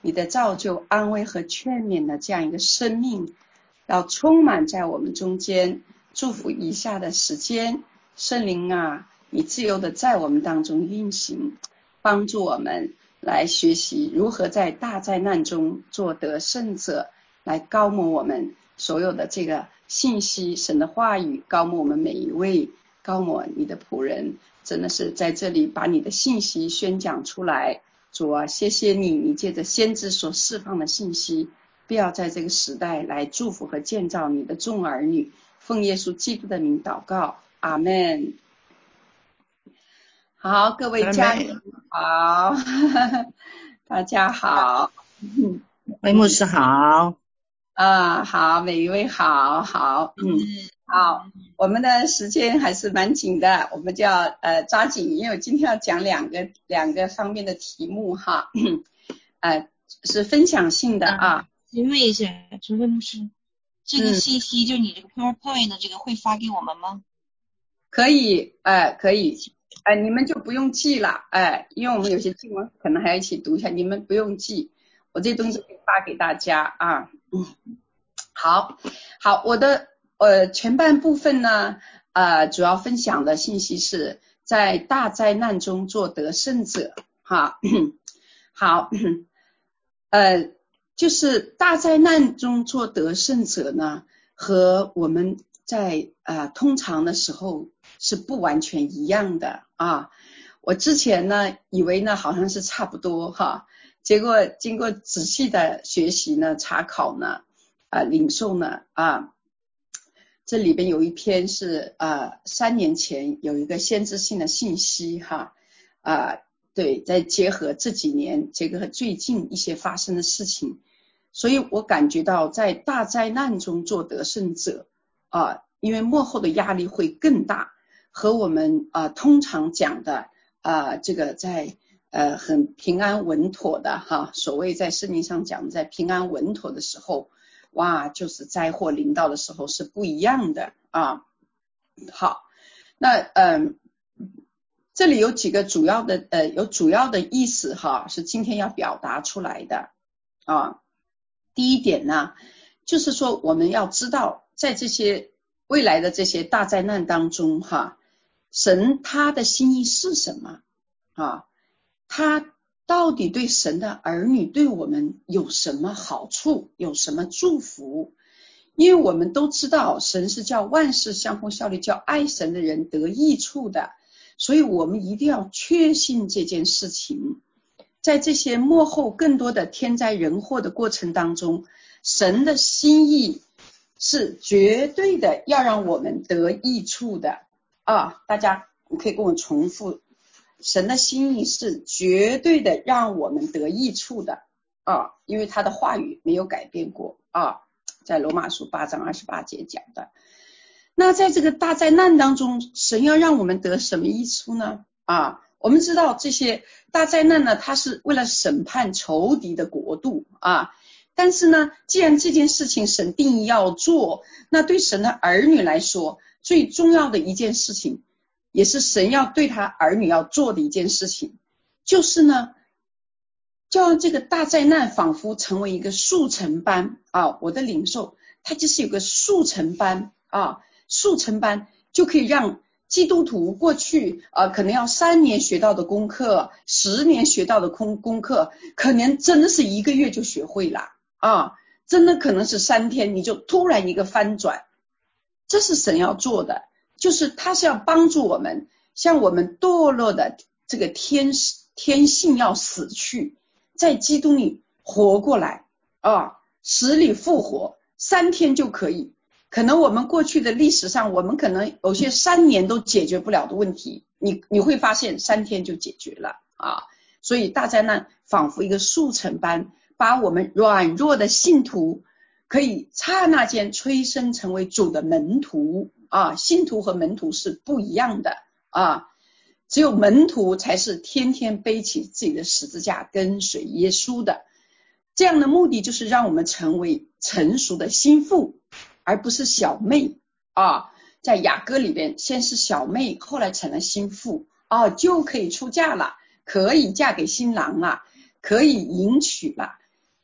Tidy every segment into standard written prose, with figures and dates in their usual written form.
你的造就、安慰和劝勉的这样一个生命，要充满在我们中间。祝福以下的时间，圣灵啊，你自由的在我们当中运行，帮助我们来学习如何在大灾难中做得胜者，来高摩我们所有的这个信息，神的话语，高摩我们每一位，高摩你的仆人，真的是在这里把你的信息宣讲出来。主啊，谢谢你，你借着先知所释放的信息，必要在这个时代来祝福和建造你的众儿女。奉耶稣基督的名祷告，阿们。好，各位家人好，大家好， 魏牧师好。 好，每一位好，好，好，我们的时间还是蛮紧的，我们就要抓紧，因为我今天要讲两个方面的题目哈，是分享性的啊。 请问一下，陈魏牧师，这个信息就你这个 PowerPoint 的这个会发给我们吗？ 可以，可以，你们就不用记了，因为我们有些经文可能还要一起读一下，你们不用记，我这东西可以发给大家啊。好，我的前半部分呢，主要分享的信息是在大灾难中做得胜者，哈，好，就是大灾难中做得胜者呢，和我们在通常的时候是不完全一样的啊。我之前呢以为呢好像是差不多哈，结果经过仔细的学习呢、查考呢、领受呢这里边有一篇是3年前有一个先知性的信息哈，对，再结合这几年这个最近一些发生的事情，所以我感觉到在大灾难中做得胜者因为末后的压力会更大，和我们通常讲的这个在很平安稳妥的哈，所谓在圣经上讲在平安稳妥的时候，哇，就是灾祸临到的时候是不一样的啊。好，那这里有几个主要的意思哈，是今天要表达出来的啊。第一点呢，就是说我们要知道在这些未来的这些大灾难当中哈，神他的心意是什么啊？他到底对神的儿女对我们有什么好处，有什么祝福？因为我们都知道神是叫万事相互效力，叫爱神的人得益处的，所以我们一定要确信这件事情。在这些末后更多的天灾人祸的过程当中，神的心意是绝对的要让我们得益处的大家可以跟我重复，神的心意是绝对的让我们得益处的因为他的话语没有改变过在罗马书8章28节讲的。那在这个大灾难当中，神要让我们得什么益处呢？我们知道这些大灾难呢，它是为了审判仇敌的国度但是呢，既然这件事情神定义要做，那对神的儿女来说，最重要的一件事情，也是神要对他儿女要做的一件事情，就是呢，就让这个大灾难仿佛成为一个速成班我的领受，它就是有个速成班速成班就可以让基督徒过去可能要3年学到的功课，10年学到的功课，可能真的是1个月就学会了真的可能是3天你就突然一个翻转。这是神要做的，就是他是要帮助我们，像我们堕落的这个天性要死去，在基督里活过来死里复活，3天就可以。可能我们过去的历史上，我们可能有些3年都解决不了的问题，你会发现3天就解决了所以大灾难仿佛一个速成班，把我们软弱的信徒可以刹那间催生成为主的门徒信徒和门徒是不一样的只有门徒才是天天背起自己的十字架跟随耶稣的。这样的目的就是让我们成为成熟的心腹，而不是小妹在雅歌里边，先是小妹，后来成了心腹就可以出嫁了，可以嫁给新郎了，可以迎娶了。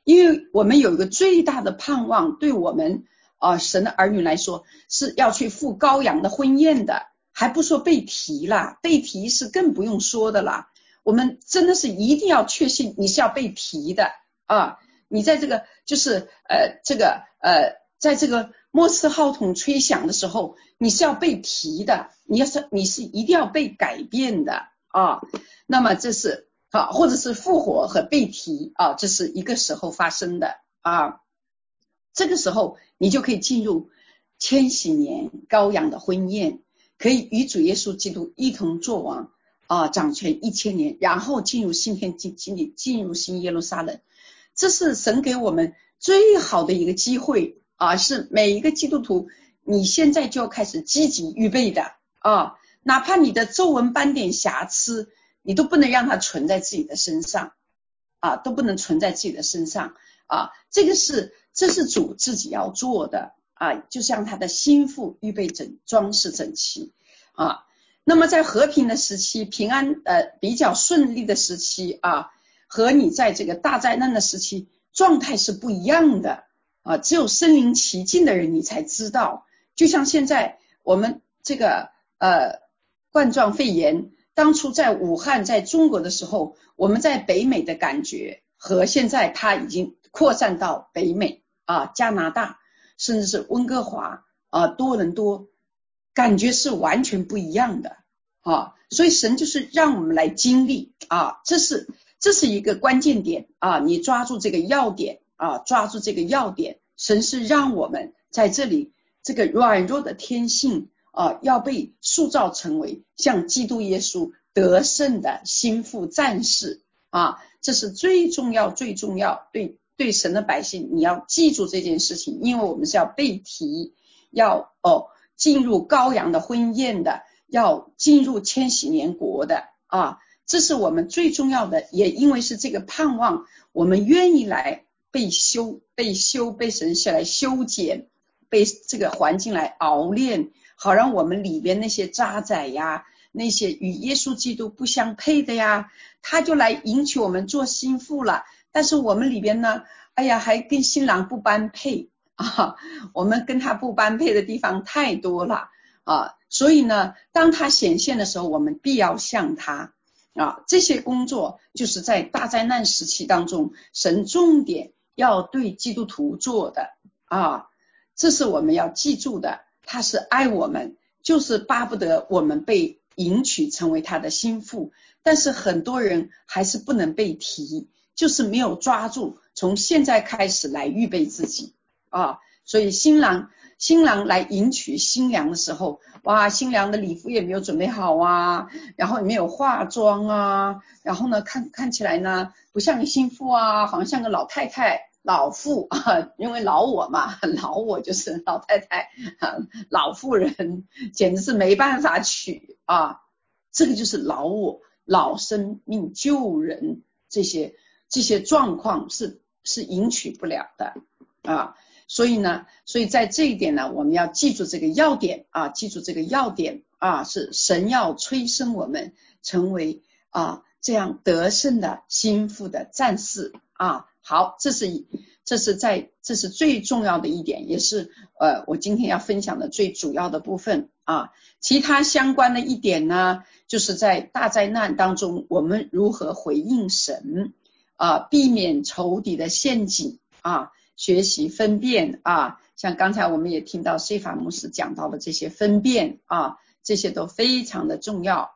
因为我们有一个最大的盼望，对我们神的儿女来说是要去赴羔羊的婚宴的，还不说被提啦，被提是更不用说的啦。我们真的是一定要确信你是要被提的啊！你在这个就是在这个末次号筒吹响的时候，你是要被提的，你是一定要被改变的啊。那么这是或者是复活和被提啊，这是一个时候发生的啊。这个时候你就可以进入千禧年羔羊的婚宴，可以与主耶稣基督一同作王掌权1000年，然后进入新天地，进入新耶路撒冷。这是神给我们最好的一个机会是每一个基督徒你现在就要开始积极预备的哪怕你的皱纹斑点瑕疵你都不能让它存在自己的身上都不能存在自己的身上这是主自己要做的就像他的心腹预备装饰整齐那么在和平的时期，平安比较顺利的时期和你在这个大灾难的时期状态是不一样的只有身临其境的人你才知道。就像现在我们这个冠状肺炎当初在武汉在中国的时候，我们在北美的感觉和现在它已经扩散到北美加拿大甚至是温哥华多伦多，感觉是完全不一样的所以神就是让我们来经历这是一个关键点你抓住这个要点抓住这个要点，神是让我们在这里这个软弱的天性要被塑造成为像基督耶稣得胜的心腹战士这是最重要最重要，对神的百姓你要记住这件事情，因为我们是要被提，要进入羔羊的婚宴的，要进入千禧年国的这是我们最重要的。也因为是这个盼望，我们愿意来被神下来修剪，被这个环境来熬炼，好让我们里边那些渣滓呀，那些与耶稣基督不相配的呀，他就来迎娶我们做心腹了。但是我们里边呢，还跟新郎不般配我们跟他不般配的地方太多了所以呢，当他显现的时候，我们必要像他这些工作就是在大灾难时期当中，神重点要对基督徒做的这是我们要记住的。他是爱我们，就是巴不得我们被迎娶成为他的心腹，但是很多人还是不能被提，就是没有抓住从现在开始来预备自己所以新郎来迎娶新娘的时候，哇，新娘的礼服也没有准备好然后也没有化妆然后呢看起来呢不像个心腹好像像个老太太老妇因为老我嘛，老我就是老太太老妇人简直是没办法娶这个就是老我老生命救人这些状况是迎娶不了的所以在这一点呢，我们要记住这个要点记住这个要点是神要催生我们成为这样得胜的心腹的战士好，这是最重要的一点，也是我今天要分享的最主要的部分其他相关的一点呢，就是在大灾难当中我们如何回应神避免仇敌的陷阱学习分辨像刚才我们也听到西法牧师讲到的这些分辨这些都非常的重要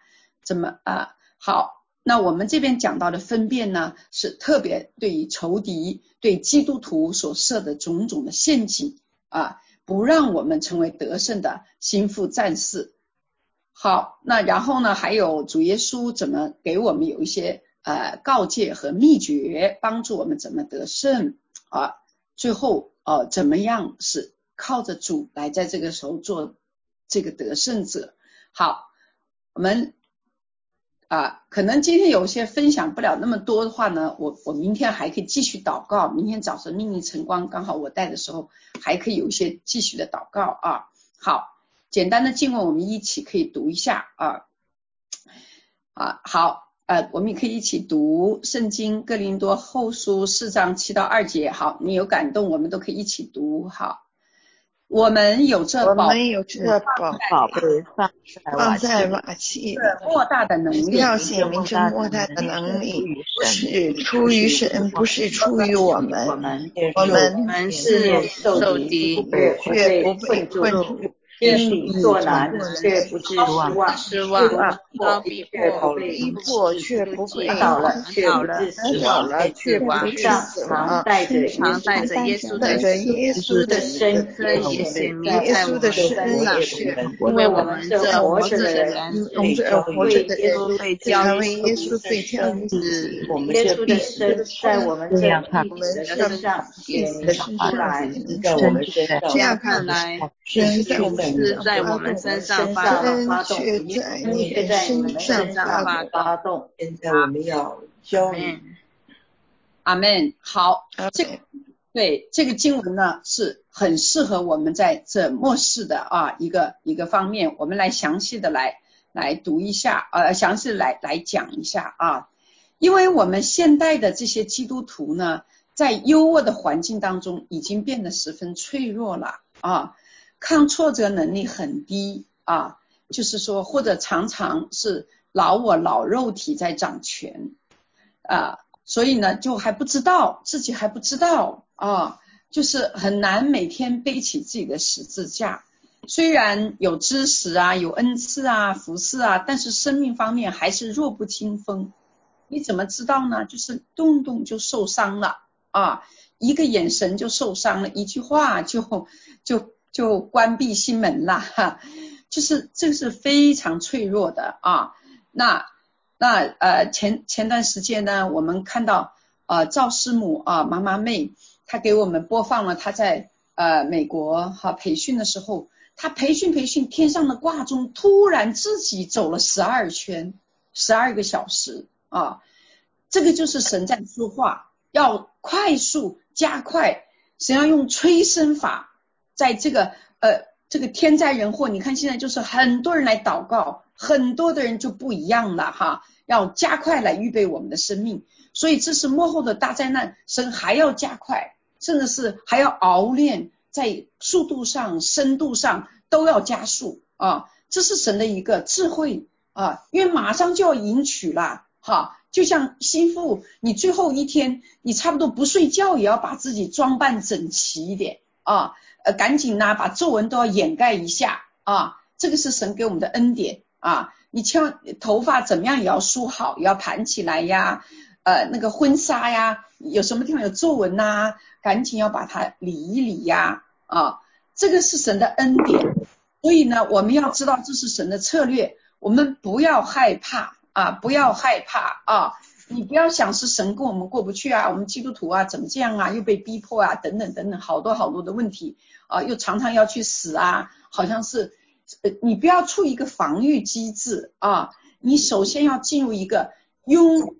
好，那我们这边讲到的分辨呢，是特别对于仇敌对基督徒所设的种种的陷阱不让我们成为得胜的心腹战士。好，那然后呢，还有主耶稣怎么给我们有一些告诫和秘诀，帮助我们怎么得胜最后怎么样是靠着主来在这个时候做这个得胜者。好，我们可能今天有些分享不了那么多的话呢，我明天还可以继续祷告，明天早晨命令晨光刚好我带的时候还可以有一些继续的祷告好，简单的经文我们一起可以读一下好我们也可以一起读圣经哥林多后书4章7到2节。好，你有感动，我们都可以一起读。好，我们有这宝贝放在瓦器里， 莫大的能力， 要显明这莫大的能力是出于神，不是出于我们。我们是受敌，却不被困住； 心里作难，却不致失望； 遭逼迫，却不被打倒了，却不致死亡； 却不致死亡。 带着耶稣的身也显明在我们的身上，因为我们这活着的人为耶稣被交于耶稣最挑于死，耶稣的身在我们这一的身上显明出来，在我们身上。 这样看来，神在我们身上发动，却在你的身上发动。 现在我们要教你。 阿们。好，这个经文呢是很适合我们在这末世的一个方面，我们来详细的来读一下，详细来讲一下啊。因为我们现代的这些基督徒呢，在优渥的环境当中已经变得十分脆弱了啊，抗挫折能力很低啊，就是说或者常常是老肉体在掌权啊，所以呢就自己还不知道啊，就是很难每天背起自己的十字架。虽然有知识啊，有恩赐啊，服侍啊，但是生命方面还是弱不禁风。你怎么知道呢？就是动不动就受伤了啊，一个眼神就受伤了，一句话就关闭心门了哈，就是这是非常脆弱的啊。那前段时间呢，我们看到赵师母妈妈妹，她给我们播放了她在美国培训的时候，她培训天上的挂钟突然自己走了12圈，12个小时啊，这个就是神在说话，要快速加快，神要用催生法，在这个天灾人祸，你看现在就是很多人来祷告，很多的人就不一样了哈，要加快来预备我们的生命，所以这是末后的大灾难，神还要加快，甚至是还要熬练，在速度上深度上都要加速啊，这是神的一个智慧啊，因为马上就要迎娶了哈，就像新妇，你最后一天你差不多不睡觉也要把自己装扮整齐一点啊，赶紧把皱纹都要掩盖一下啊，这个是神给我们的恩典啊，你千万头发怎么样也要梳好，也要盘起来呀，那个婚纱呀，有什么地方有皱纹啊，赶紧要把它理一理呀啊，这个是神的恩典，所以呢我们要知道这是神的策略，我们不要害怕啊，不要害怕啊，你不要想是神跟我们过不去啊，我们基督徒啊怎么这样啊，又被逼迫啊等等等等，好多的问题啊，又常常要去死啊，好像是你不要处一个防御机制啊，你首先要进入一个拥有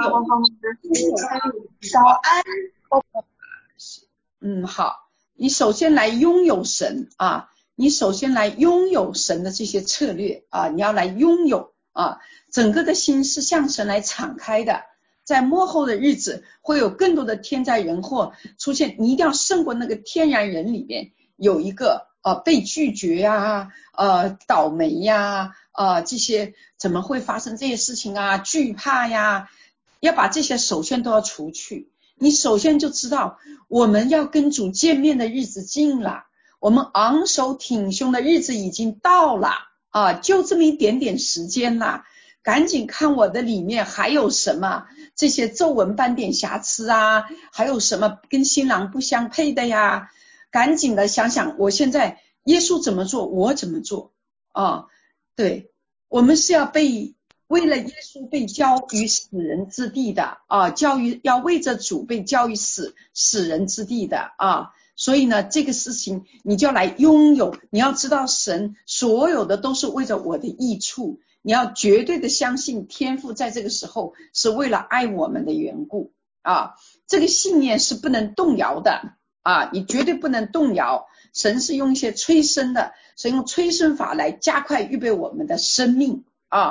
好，你首先来拥有神啊，你首先来拥有神的这些策略啊，你要来拥有啊，整个的心是向神来敞开的，在末后的日子会有更多的天灾人祸出现，你一定要胜过那个天然人里面有一个被拒绝呀倒霉呀这些怎么会发生这些事情啊，惧怕呀，要把这些首先都要除去，你首先就知道我们要跟主见面的日子近了，我们昂首挺胸的日子已经到了啊，就这么一点点时间了，赶紧看我的里面还有什么这些皱纹斑点瑕疵啊，还有什么跟新郎不相配的呀，赶紧的想想我现在耶稣怎么做我怎么做啊，对，我们是要为了耶稣被交于死人之地的啊，要为着主被交于死人之地的啊，所以呢这个事情你就要来拥有，你要知道神所有的都是为着我的益处，你要绝对的相信天父在这个时候是为了爱我们的缘故啊，这个信念是不能动摇的啊，你绝对不能动摇，神是用一些催生的，神用催生法来加快预备我们的生命啊，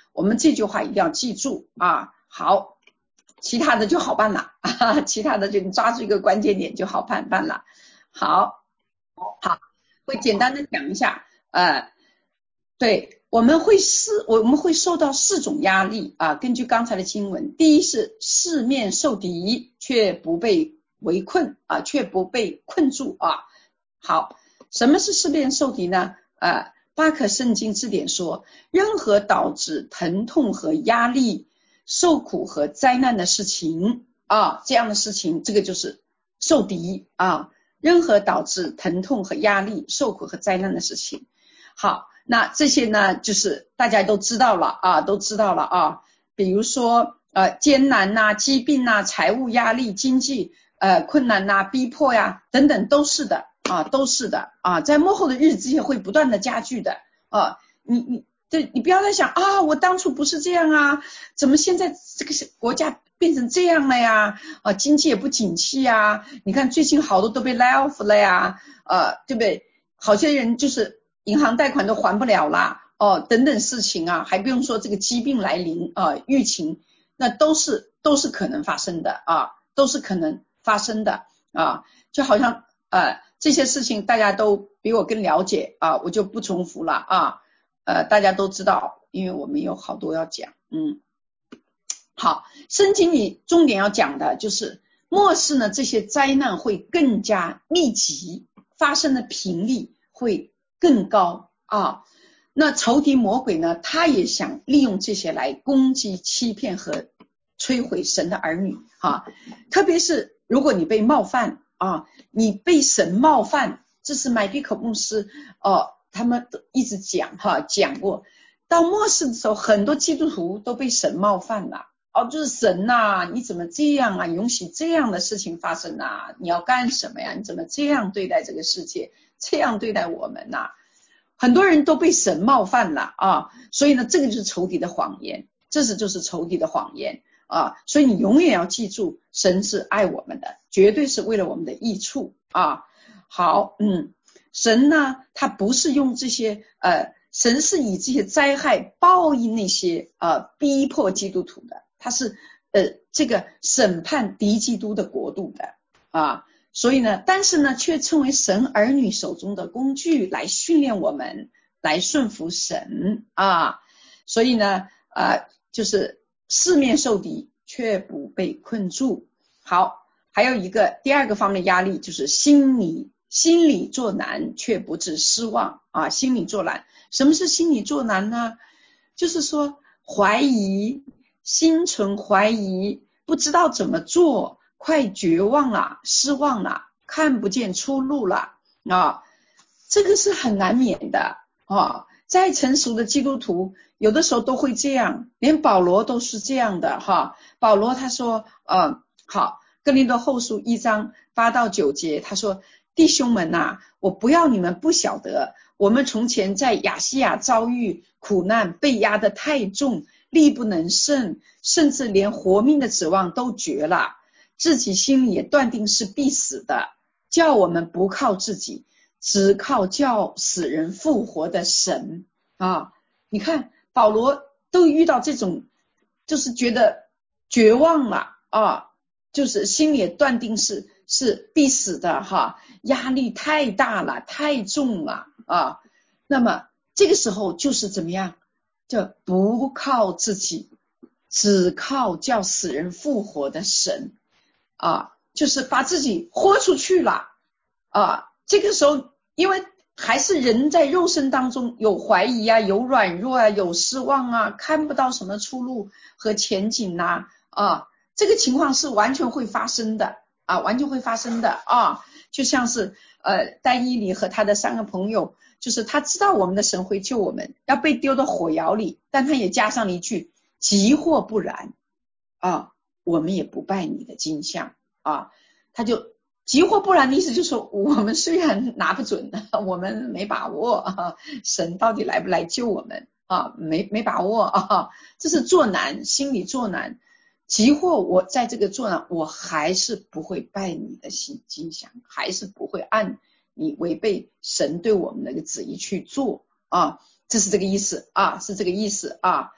我们这句话一定要记住啊。好，其他的就好办了其他的就抓住一个关键点就好办了。好，会简单的讲一下对，我们会受到4种压力啊。根据刚才的经文，第一是四面受敌却不被围困啊，却不被困住啊。好，什么是四面受敌呢？巴克圣经字典说，任何导致疼痛和压力、受苦和灾难的事情啊，这样的事情，这个就是受敌啊。任何导致疼痛和压力、受苦和灾难的事情。好，那这些呢，就是大家都知道了啊，比如说艰难呐、疾病呐、财务压力、经济困难呐、逼迫呀等等，都是的啊，在末后的日子也会不断的加剧的啊。你不要再想啊，我当初不是这样啊，怎么现在这个国家变成这样了呀？经济也不景气呀，你看最近好多都被 lay off 了呀，对不对？好些人就是银行贷款都还不了啦，等等事情啊，还不用说这个疾病来临疫情，那都是可能发生的啊，都是可能发生的啊，就好像这些事情大家都比我更了解啊，我就不重复了啊。大家都知道，因为我们有好多要讲。好，圣经里重点要讲的就是末世呢，这些灾难会更加密集，发生的频率会更高啊。那仇敌魔鬼呢，他也想利用这些来攻击、欺骗和摧毁神的儿女啊。特别是如果你被冒犯啊，你被神冒犯，这是麦迪可牧师他们都一直讲过，到末世的时候，很多基督徒都被神冒犯了就是神呐，你怎么这样啊？允许这样的事情发生啊？你要干什么呀？你怎么这样对待这个世界，这样对待我们呐？很多人都被神冒犯了啊，所以呢，这个就是仇敌的谎言，就是仇敌的谎言啊。所以你永远要记住，神是爱我们的，绝对是为了我们的益处啊。好，神呢，他不是用这些神是以这些灾害报应那些逼迫基督徒的，他是这个审判敌基督的国度的啊。所以呢，但是呢，却称为神儿女手中的工具，来训练我们来顺服神啊。所以呢就是四面受敌却不被困住。好，还有一个第二个方面压力，就是心理作难却不致失望啊。心理作难，什么是心理作难呢？就是说怀疑，心存怀疑，不知道怎么做，快绝望了，失望了，看不见出路了啊。这个是很难免的啊。再成熟的基督徒有的时候都会这样，连保罗都是这样的哈。保罗他说好，哥林多后书1章8到9节，他说，弟兄们啊，我不要你们不晓得，我们从前在亚细亚遭遇苦难，被压得太重，力不能胜，甚至连活命的指望都绝了，自己心里也断定是必死的，叫我们不靠自己，只靠叫死人复活的神啊。你看保罗都遇到这种，就是觉得绝望了啊，就是心里也断定是必死的压力太大了，太重了啊。那么这个时候就是怎么样，就不靠自己，只靠叫死人复活的神啊，就是把自己豁出去了啊。这个时候因为还是人在肉身当中有怀疑啊，有软弱啊，有失望啊，看不到什么出路和前景这个情况是完全会发生的完全会发生的就像是但以理和他的3个朋友，就是他知道我们的神会救我们，要被丢到火窑里，但他也加上了一句，即或不然我们也不拜你的金像他就即或不然的意思就是说，我们虽然拿不准我们没把握神到底来不来救我们没把握这是作难，心理作难。即或我在这个作难，我还是不会拜你的金像，还是不会按你违背神对我们的旨意去做这是这个意思是这个意思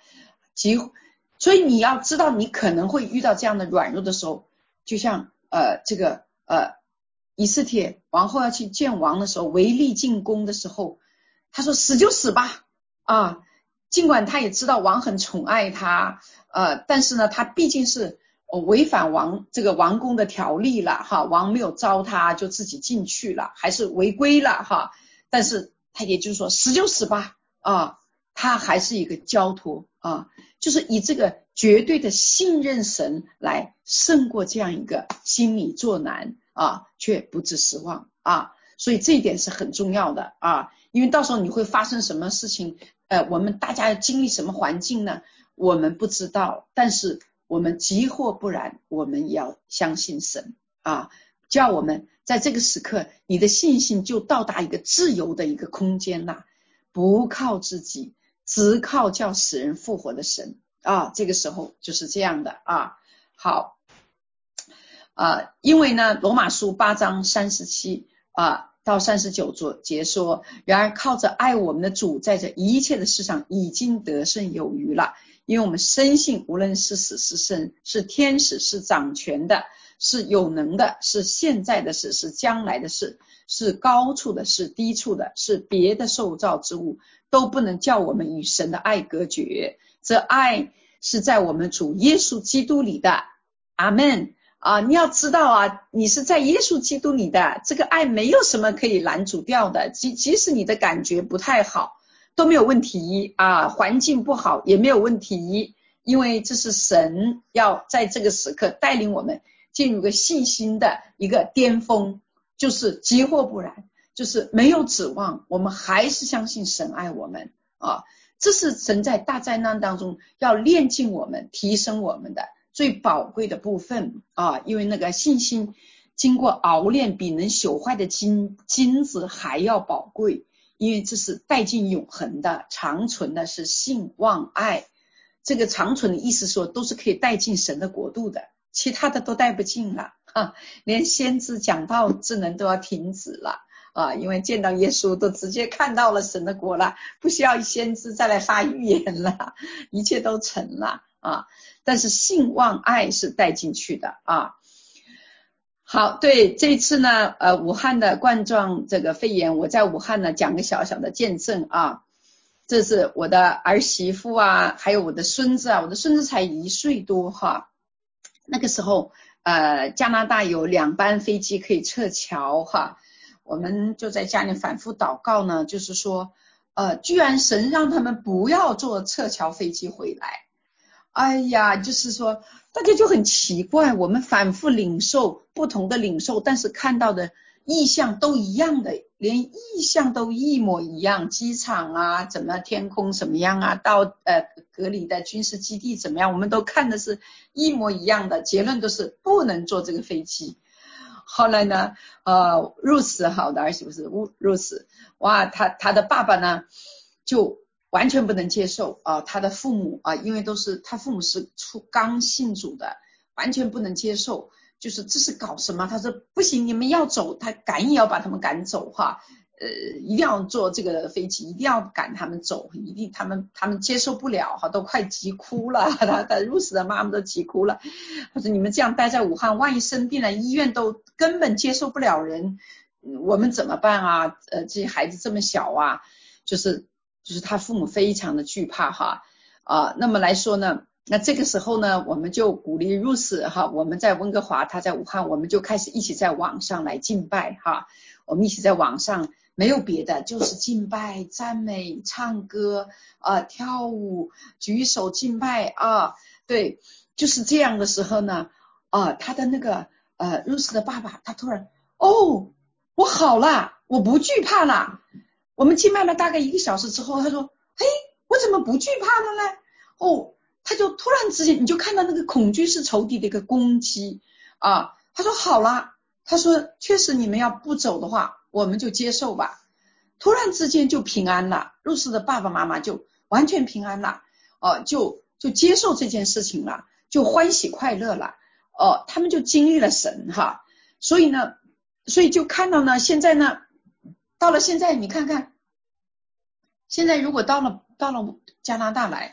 所以你要知道你可能会遇到这样的软弱的时候，就像以斯帖王后要去见王的时候，违例进宫的时候，他说死就死吧啊，尽管他也知道王很宠爱他，但是呢他毕竟是违反这个王宫的条例了哈，王没有招他就自己进去了，还是违规了哈，但是他也就是说死就死吧啊，他还是一个交托啊，就是以这个绝对的信任神来胜过这样一个心理作难啊，却不致失望啊，所以这一点是很重要的啊，因为到时候你会发生什么事情，我们大家要经历什么环境呢？我们不知道，但是我们急或不然，我们也要相信神啊，叫我们在这个时刻，你的信心就到达一个自由的一个空间啦，不靠自己，只靠叫死人复活的神啊，这个时候就是这样的啊。好因为呢罗马书8章37到39节说，然而靠着爱我们的主，在这一切的事上已经得胜有余了，因为我们深信无论是死是生，是天使，是掌权的，是有能的，是现在的事，是将来的事，是高处的，是低处的，是别的受造之物，都不能叫我们与神的爱隔绝，这爱是在我们主耶稣基督里的。阿们你要知道啊，你是在耶稣基督里的，这个爱没有什么可以拦阻掉的，即使你的感觉不太好都没有问题环境不好也没有问题，因为这是神要在这个时刻带领我们进入个信心的一个巅峰，就是急或不然，就是没有指望，我们还是相信神爱我们这是神在大灾难当中要炼净我们提升我们的最宝贵的部分因为那个信心经过熬炼比能朽坏的金子还要宝贵，因为这是带进永恒的，长存的是信望爱，这个长存的意思说都是可以带进神的国度的，其他的都带不进了连先知讲道智能都要停止了因为见到耶稣都直接看到了神的国了，不需要先知再来发预言了，一切都成了但是信望爱是带进去的好，对，这次呢武汉的冠状这个肺炎，我在武汉呢讲个小小的见证这是我的儿媳妇还有我的孙子我的孙子才1岁多那个时候加拿大有2班飞机可以撤侨我们就在家里反复祷告呢，就是说居然神让他们不要坐撤侨飞机回来，哎呀，就是说大家就很奇怪，我们反复领受不同的领受，但是看到的意象都一样的，连意象都一模一样，机场怎么天空怎么样到隔离的军事基地怎么样，我们都看的是一模一样的，结论都是不能坐这个飞机。后来呢Ruth 好的儿媳妇是 Ruth 哇，他的爸爸呢就完全不能接受他的父母因为他父母是刚信主的，完全不能接受，就是这是搞什么，他说不行，你们要走，他赶也要把他们赶走一定要坐这个飞机，一定要赶他们走，一定他们接受不了都快急哭了，他Ruth的妈妈都急哭了，他说你们这样待在武汉，万一生病了，医院都根本接受不了人，我们怎么办这些孩子这么小就是他父母非常的惧怕那么来说呢，那这个时候呢，我们就鼓励Ruth我们在温哥华，他在武汉，我们就开始一起在网上来敬拜我们一起在网上没有别的，就是敬拜赞美唱歌跳舞举手敬拜对，就是这样的时候呢他的那个Ruth的爸爸他突然我好了，我不惧怕了，我们敬拜了大概1个小时之后，他说嘿，我怎么不惧怕了呢他就突然之间你就看到那个恐惧是仇敌的一个攻击他说好了，他说确实你们要不走的话我们就接受吧，突然之间就平安了，Ruth的爸爸妈妈就完全平安了就接受这件事情了，就欢喜快乐了他们就经历了神所以就看到呢，现在呢到了现在你看看，现在如果到了加拿大来，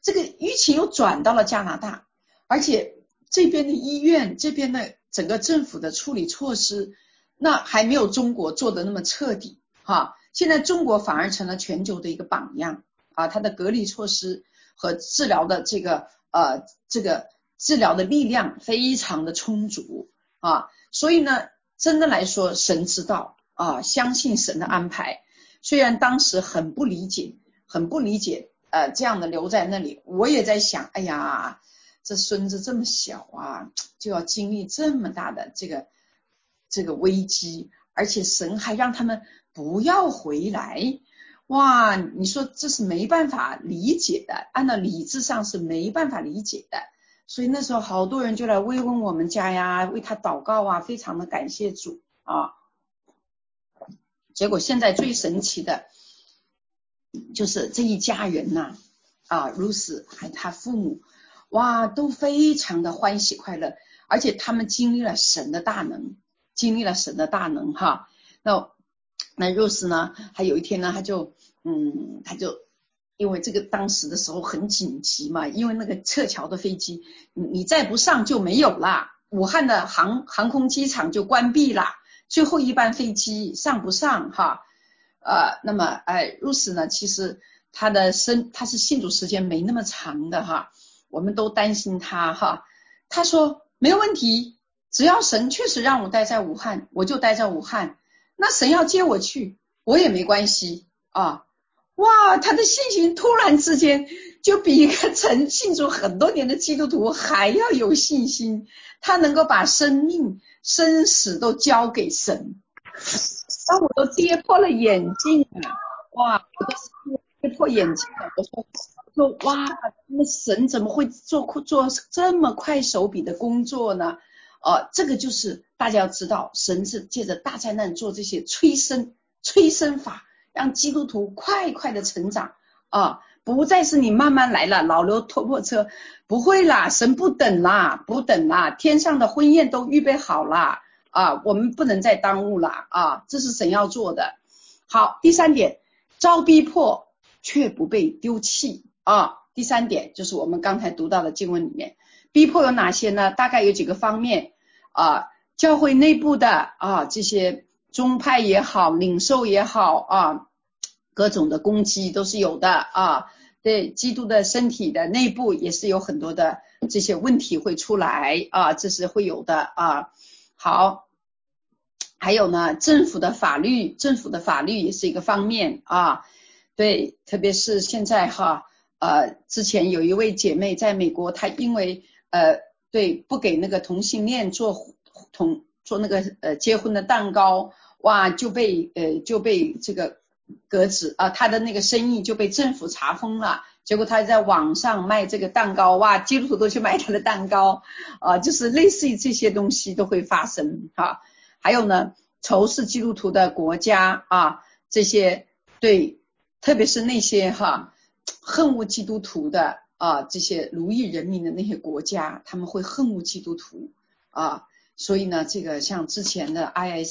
这个疫情又转到了加拿大，而且这边的医院，这边的整个政府的处理措施，那还没有中国做的那么彻底哈。现在中国反而成了全球的一个榜样啊，它的隔离措施和治疗的这个治疗的力量非常的充足啊，所以呢，真的来说，神知道啊，相信神的安排。虽然当时很不理解这样的留在那里，我也在想，哎呀，这孙子这么小啊，就要经历这么大的这个危机，而且神还让他们不要回来，哇，你说这是没办法理解的，按照理智上是没办法理解的。所以那时候好多人就来慰问我们家呀，为他祷告啊，非常的感谢主啊。结果现在最神奇的就是这一家人呐，Ruth 还他父母，哇，都非常的欢喜快乐，而且他们经历了神的大能哈。那 Ruth 呢，还有一天呢，他就因为这个当时的时候很紧急嘛，因为那个撤侨的飞机，你再不上就没有了，武汉的航空机场就关闭了，最后一班飞机上不上哈。那么Ruth 呢，其实他是信主时间没那么长的哈，我们都担心他哈。他说没有问题，只要神确实让我待在武汉，我就待在武汉，那神要接我去我也没关系啊。哇，他的信心突然之间就比一个信主很多年的基督徒还要有信心，他能够把生命生死都交给神，让我都跌破了眼镜啊！哇，我都是跌破眼镜了。我说哇，那神怎么会做这么快手笔的工作呢？这个就是大家要知道，神是借着大灾难做这些催生法，让基督徒快快的成长啊！不再是你慢慢来了，老牛拖破车，不会啦，神不等啦，天上的婚宴都预备好啦啊，我们不能再耽误了啊，这是神要做的。好，第三点，遭逼迫却不被丢弃啊。第三点就是我们刚才读到的经文里面，逼迫有哪些呢？大概有几个方面啊，教会内部的这些宗派也好，领袖也好啊，各种的攻击都是有的啊。对，基督的身体的内部也是有很多的这些问题会出来啊，这是会有的啊。好，还有呢，政府的法律也是一个方面啊。对，特别是现在之前有一位姐妹在美国，她因为不给那个同性恋做那个结婚的蛋糕，哇，就被这个革职啊，她的那个生意就被政府查封了。结果她在网上卖这个蛋糕，哇，基督徒都去买她的蛋糕就是类似于这些东西都会发生还有呢，仇视基督徒的国家这些对，特别是那些恨恶基督徒的这些奴役人民的那些国家，他们会恨恶基督徒所以呢，这个像之前的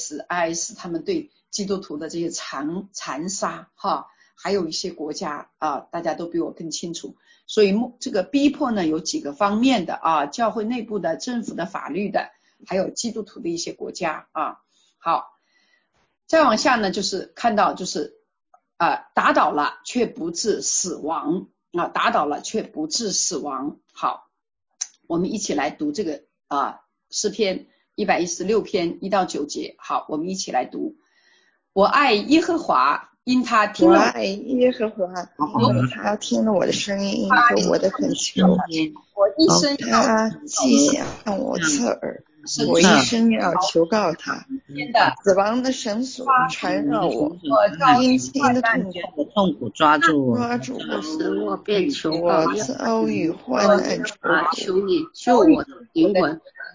IS 他们对基督徒的这些残杀还有一些国家大家都比我更清楚。所以这个逼迫呢有几个方面的教会内部的、政府的、法律的，还有基督徒的一些国家好，再往下呢，就是看到就是打倒了却不致死亡打倒了却不致死亡。好，我们一起来读这个诗篇116篇1到9节。好，我们一起来读。我爱耶和华，因他听了他听了我的声音和我的恳求， 我一生他既向我侧耳，我一生要求告他。死亡的绳索缠绕我，阴间的痛苦抓住我， 我便求告我遭遇患难愁苦， 求你救我的灵魂。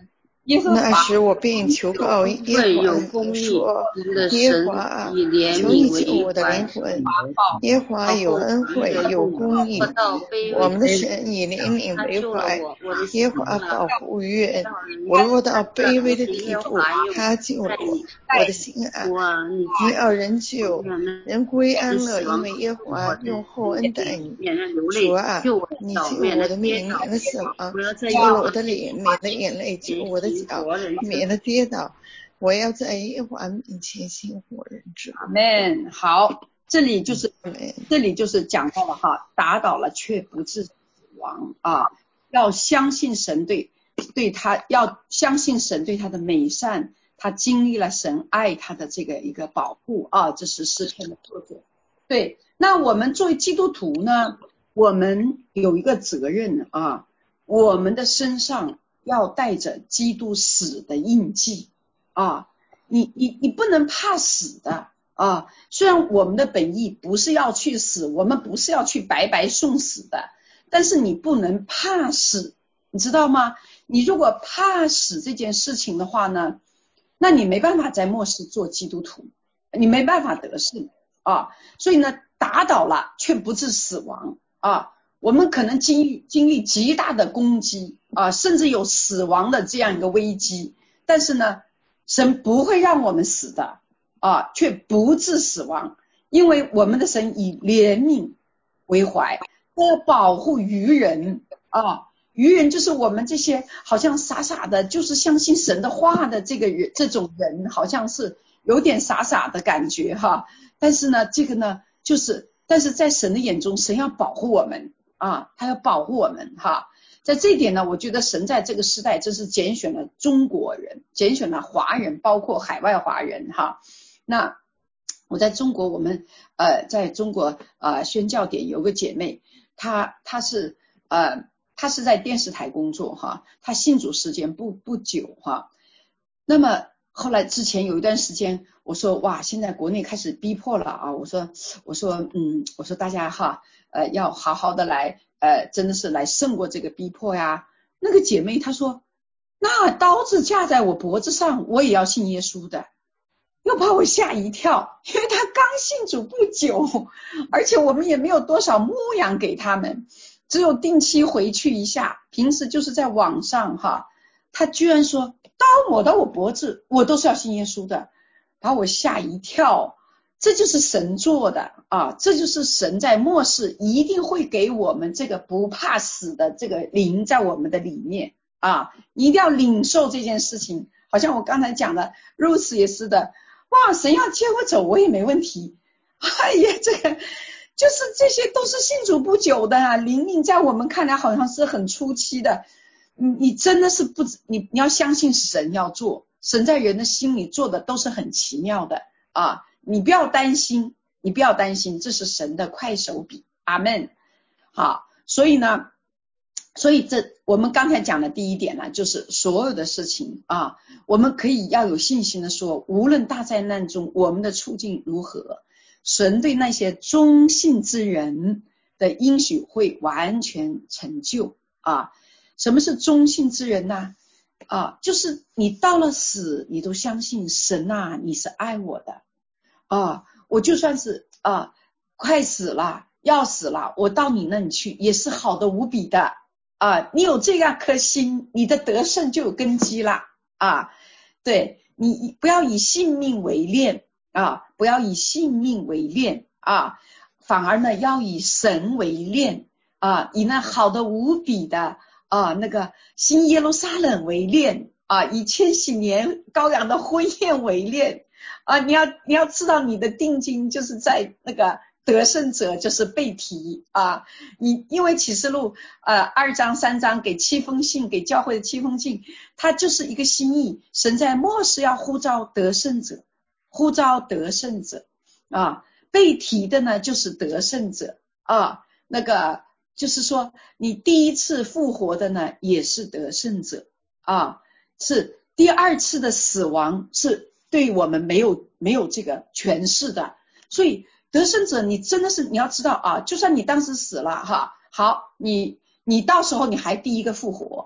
那时我便求告耶和华说：耶和华，求你救我的灵魂。耶和华有恩惠，有公义，我们的神以怜悯为怀。耶和华保护愚人，我落到卑微的地步，他救了我的心安。你要人救，人归安乐，因为耶和华用厚恩待你。主啊，你救我的命，免了死亡，救了我的脸，免了眼泪，救我的脚，免了跌倒。我要在耶和华面前行活人之路。 阿们。好，这里就是讲到了哈，打倒了却不致死亡啊，要相信神对他，要相信神对他的美善，他经历了神爱他的这个一个保护啊，这是诗篇的作者。对，那我们作为基督徒呢，我们有一个责任啊，我们的身上要带着基督死的印记啊，你不能怕死的啊。虽然我们的本意不是要去死，我们不是要去白白送死的，但是你不能怕死，你知道吗？你如果怕死这件事情的话呢，那你没办法在末世做基督徒，你没办法得胜啊。所以呢，打倒了却不致死亡啊。我们可能经历极大的攻击啊，甚至有死亡的这样一个危机，但是呢，神不会让我们死的啊，却不致死亡，因为我们的神以怜悯为怀，要保护愚人啊。愚人就是我们这些好像傻傻的，就是相信神的话的这种人，好像是有点傻傻的感觉哈。但是呢，这个呢，但是在神的眼中，神要保护我们啊，他要保护我们哈。在这一点呢，我觉得神在这个时代真是拣选了中国人，拣选了华人，包括海外华人哈。那我在中国，我们在中国宣教点有个姐妹，她是在电视台工作哈，她信主时间不久哈。那么后来之前有一段时间，我说哇，现在国内开始逼迫了啊，我说大家哈要好好的来真的是来胜过这个逼迫呀。那个姐妹她说，那刀子架在我脖子上，我也要信耶稣的。又把我吓一跳，因为他刚信主不久，而且我们也没有多少牧养给他们，只有定期回去一下，平时就是在网上哈。他居然说刀抹到我脖子，我都是要信耶稣的，把我吓一跳。这就是神做的啊，这就是神在末世一定会给我们这个不怕死的这个灵在我们的里面啊，你一定要领受这件事情。好像我刚才讲的 Ruth 也是的，哇，神要接我走我也没问题。哎呀，这个就是这些都是信主不久的啊，灵命在我们看来好像是很初期的。你真的是你要相信神要做，神在人的心里做的都是很奇妙的啊，你不要担心，这是神的快手笔。阿们。好，所以这我们刚才讲的第一点呢，就是所有的事情啊，我们可以要有信心的说，无论大灾难中我们的处境如何，神对那些忠信之人的应许会完全成就啊。什么是忠信之人呢？就是你到了死你都相信神啊，你是爱我的啊，我就算是快死了要死了，我到你那里去也是好的无比的啊。你有这样颗心，你的得胜就有根基了啊。对，你不要以性命为念啊，不要以性命为念啊，反而呢要以神为念啊，以那好的无比的那个新耶路撒冷为念啊，以千禧年羔羊的婚宴为念啊。你要知道你的定睛就是在那个得胜者，就是被提啊。你因为启示录2章3章给7封信，给教会的7封信，它就是一个心意，神在末世要呼召得胜者啊，被提的呢就是得胜者啊。那个就是说你第一次复活的呢也是得胜者啊，是第二次的死亡是对我们没有这个权势的。所以得胜者你真的是你要知道啊，就算你当时死了哈，好，你到时候你还第一个复活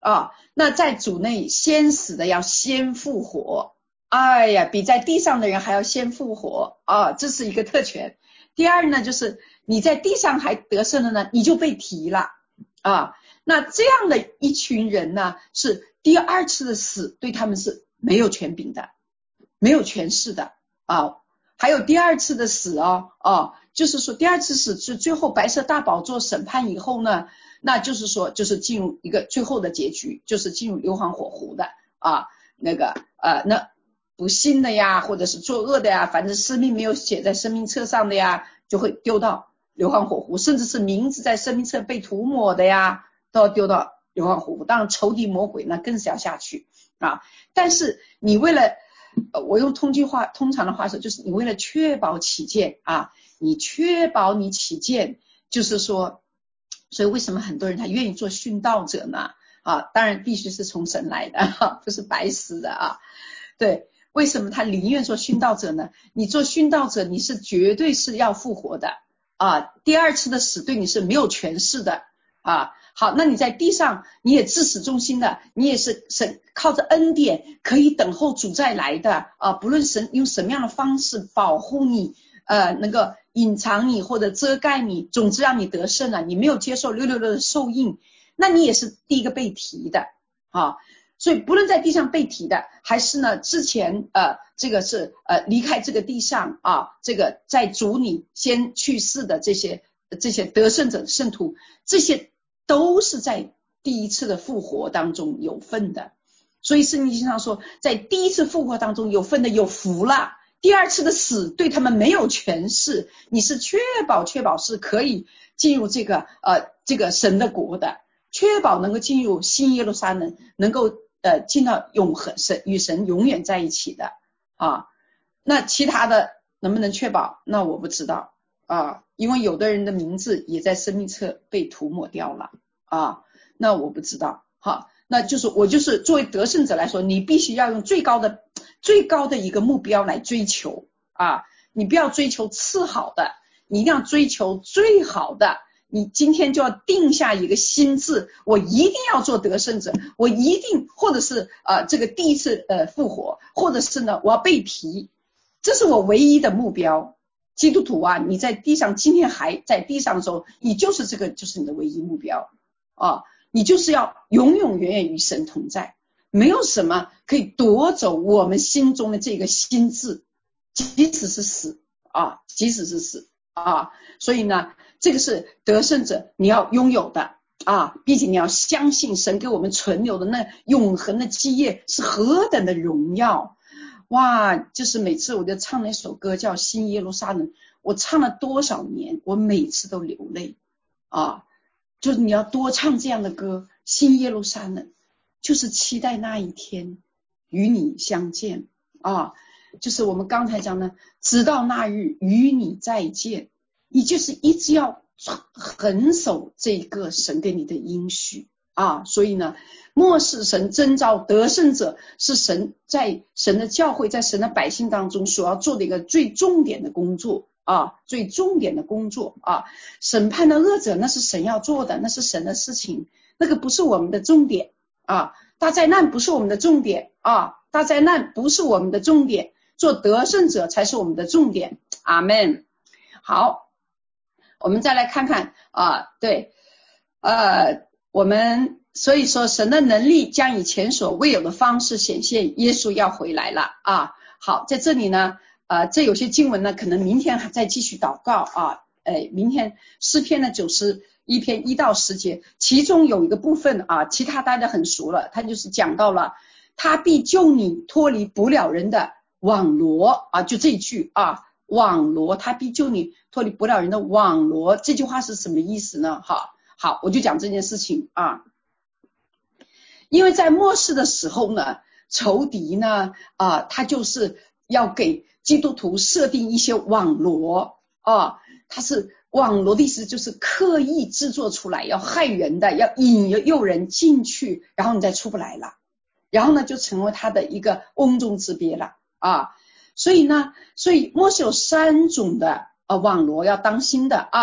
啊。那在主内先死的要先复活，哎呀，比在地上的人还要先复活啊，这是一个特权。第二呢，就是你在地上还得胜了呢，你就被提了啊。那这样的一群人呢，是第二次的死对他们是没有权柄的，没有权势的啊。还有第二次的死就是说第二次死是最后白色大宝座审判以后呢，那就是说就是进入一个最后的结局，就是进入硫磺火湖的啊。那不信的呀，或者是作恶的呀，反正生命没有写在生命册上的呀，就会丢到硫磺火湖，甚至是名字在生命册被涂抹的呀，都要丢到硫磺火湖。当然仇敌魔鬼那更是要下去啊。但是你为了我用通常的话说，就是你为了确保起见啊，你确保你起见，就是说，所以为什么很多人他愿意做殉道者呢？啊，当然必须是从神来的，不是白死的啊。对，为什么他宁愿做殉道者呢？你做殉道者，你是绝对是要复活的啊，第二次的死对你是没有权势的啊。好，那你在地上你也至死忠心的，你也是神靠着恩典可以等候主再来的啊，不论神用什么样的方式保护你能够隐藏你或者遮盖你，总之让你得胜了，你没有接受666的受印，那你也是第一个被提的啊。所以不论在地上被提的，还是呢之前这个是离开这个地上啊，这个在主里先去世的这些得胜者圣徒，这些都是在第一次的复活当中有份的。所以圣经上说，在第一次复活当中有份的有福了，第二次的死对他们没有权势，你是确保是可以进入这个神的国的，确保能够进入新耶路撒冷，能够进到永恒神与神永远在一起的啊。那其他的能不能确保？那我不知道啊，因为有的人的名字也在生命册被涂抹掉了啊，那我不知道哈。那就是我就是作为得胜者来说，你必须要用最高的一个目标来追求啊，你不要追求次好的，你一定要追求最好的。你今天就要定下一个心志，我一定要做得胜者，我一定或者是这个第一次复活，或者是呢我要被提，这是我唯一的目标。基督徒啊，你在地上今天还在地上的时候，你就是这个就是你的唯一目标啊，你就是要永永远远与神同在，没有什么可以夺走我们心中的这个心志，即使是死啊，所以呢这个是得胜者你要拥有的啊，并且你要相信神给我们存留的那永恒的基业是何等的荣耀。哇，就是每次我就唱那首歌叫新耶路撒冷，我唱了多少年，我每次都流泪啊，就是你要多唱这样的歌，新耶路撒冷，就是期待那一天与你相见啊，就是我们刚才讲的，直到那日与你再见，你就是一直要恒守这个神给你的应许啊。所以呢，末世神征召得胜者是神在神的教会，在神的百姓当中所要做的一个最重点的工作啊，最重点的工作啊。审判的恶者那是神要做的，那是神的事情，那个不是我们的重点啊。大灾难不是我们的重点啊，大灾难不是我们的重点，做得胜者才是我们的重点。阿们。好，我们再来看看对我们所以说神的能力将以前所未有的方式显现，耶稣要回来了啊。好，在这里呢这有些经文呢可能明天还再继续祷告啊。明天诗篇的91篇1到10节，其中有一个部分啊，其他大家很熟了，他就是讲到了他必救你脱离捕鸟人的网罗啊，就这一句啊，网罗，他必救你脱离捕鸟人的网罗，这句话是什么意思呢？好，我就讲这件事情啊。因为在末世的时候呢，仇敌呢他就是要给基督徒设定一些网罗啊，他是网罗的意思就是刻意制作出来要害人的，要引诱人进去，然后你再出不来了，然后呢就成为他的一个瓮中之鳖了啊。所以末世有3种的网罗要当心的啊。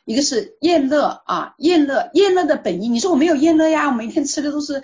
一个是厌乐啊，厌乐的本意，你说我没有厌乐呀，我每天吃的都是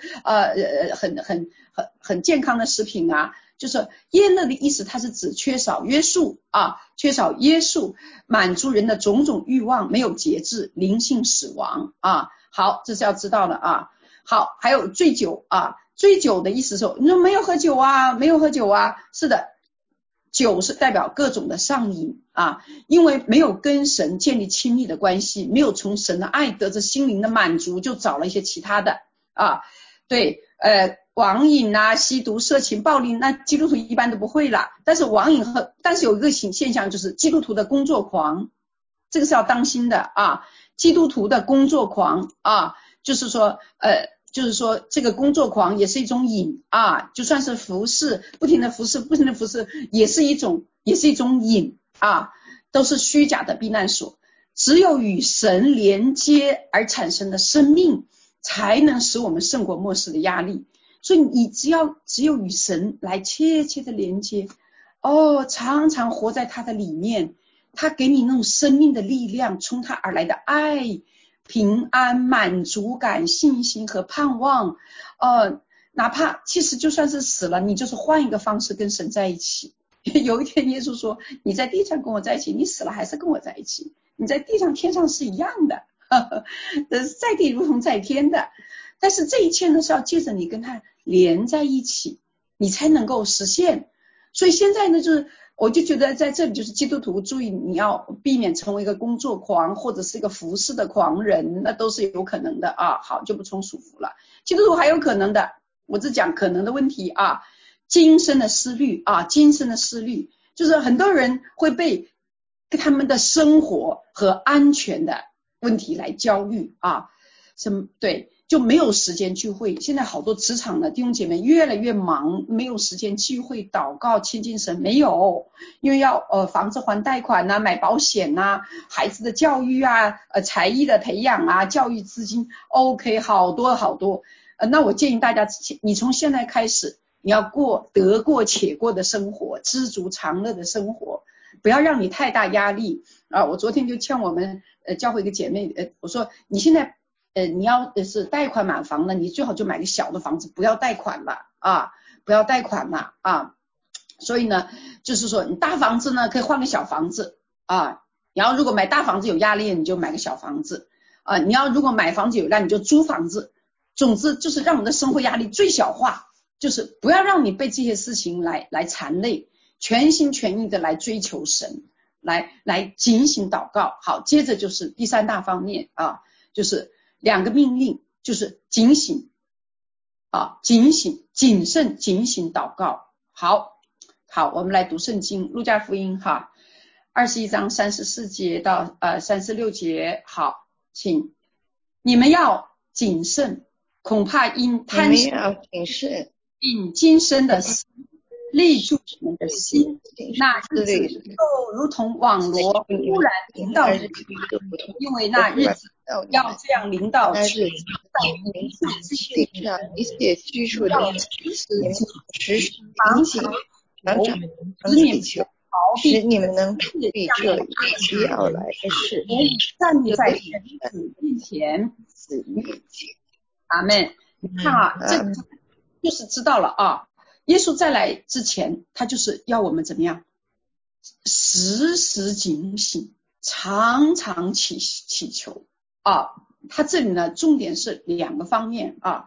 很健康的食品啊，就是厌乐的意思，它是指缺少约束啊，缺少约束，满足人的种种欲望，没有节制，灵性死亡啊。好，这是要知道的啊。好，还有醉酒啊，醉酒的意思是，你说没有喝酒啊，没有喝酒啊，是的。酒是代表各种的上瘾啊，因为没有跟神建立亲密的关系，没有从神的爱得着心灵的满足，就找了一些其他的啊，对，网瘾啊、吸毒、色情、暴力，那基督徒一般都不会了。但是网瘾但是有一个现象就是基督徒的工作狂，这个是要当心的啊，基督徒的工作狂啊，就是说这个工作狂也是一种瘾啊，就算是服侍，不停的服侍，也是一种瘾啊，都是虚假的避难所。只有与神连接而产生的生命，才能使我们胜过末世的压力。所以你只有与神来切切的连接，常常活在他的里面，他给你那种生命的力量，从他而来的爱、平安、满足感、信心和盼望，哪怕其实就算是死了，你就是换一个方式跟神在一起。有一天耶稣说，你在地上跟我在一起，你死了还是跟我在一起，你在地上天上是一样的，在地如同在天的。但是这一切呢，是要借着你跟他连在一起，你才能够实现。所以现在呢，就是我就觉得在这里就是基督徒注意，你要避免成为一个工作狂或者是一个服侍的狂人，那都是有可能的啊。好，就不充束缚了。基督徒还有可能的，我只讲可能的问题啊。今生的思虑啊，今生的思虑，就是很多人会被他们的生活和安全的问题来焦虑啊，对，就没有时间聚会。现在好多职场的弟兄姐妹越来越忙，没有时间聚会祷告亲近神，没有，因为要房子还贷款啊，买保险啊，孩子的教育啊，才艺的培养啊，教育资金 OK 好多好多。那我建议大家，你从现在开始，你要过得过且过的生活，知足常乐的生活，不要让你太大压力啊。我昨天就劝我们教会一个姐妹，我说你现在你要是贷款买房呢，你最好就买个小的房子，不要贷款了啊，不要贷款了啊。所以呢，就是说你大房子呢可以换个小房子啊，你要如果买大房子有压力，你就买个小房子啊，你要如果买房子有压力，你就租房子。总之就是让我们的生活压力最小化，就是不要让你被这些事情来缠累，全心全意的来追求神，来警醒祷告。好，接着就是第三大方面啊，就是两个命令，就是警醒啊，谨慎警醒祷告。好，我们来读圣经，路加福音哈，21章34节到36节。好，请你们要谨慎，恐怕因贪食并今生的死立住你们的心，那日子就如同网罗忽然临到你们，因为那日子要这样临到在民数之地上一切居住的人，时时警醒，使你们能逃避这必要来的事，站立在神子面前。阿们。你看啊，这就是知道了啊。耶稣再来之前，他就是要我们怎么样？时时警醒，常常祈求啊。他这里呢，重点是两个方面啊，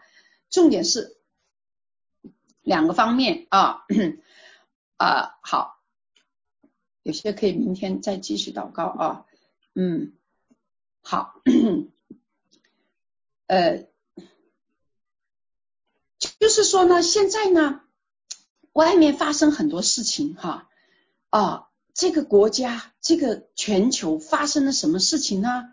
好，有些可以明天再继续祷告啊。好，就是说呢，现在呢，外面发生很多事情哈，这个国家这个全球发生了什么事情呢？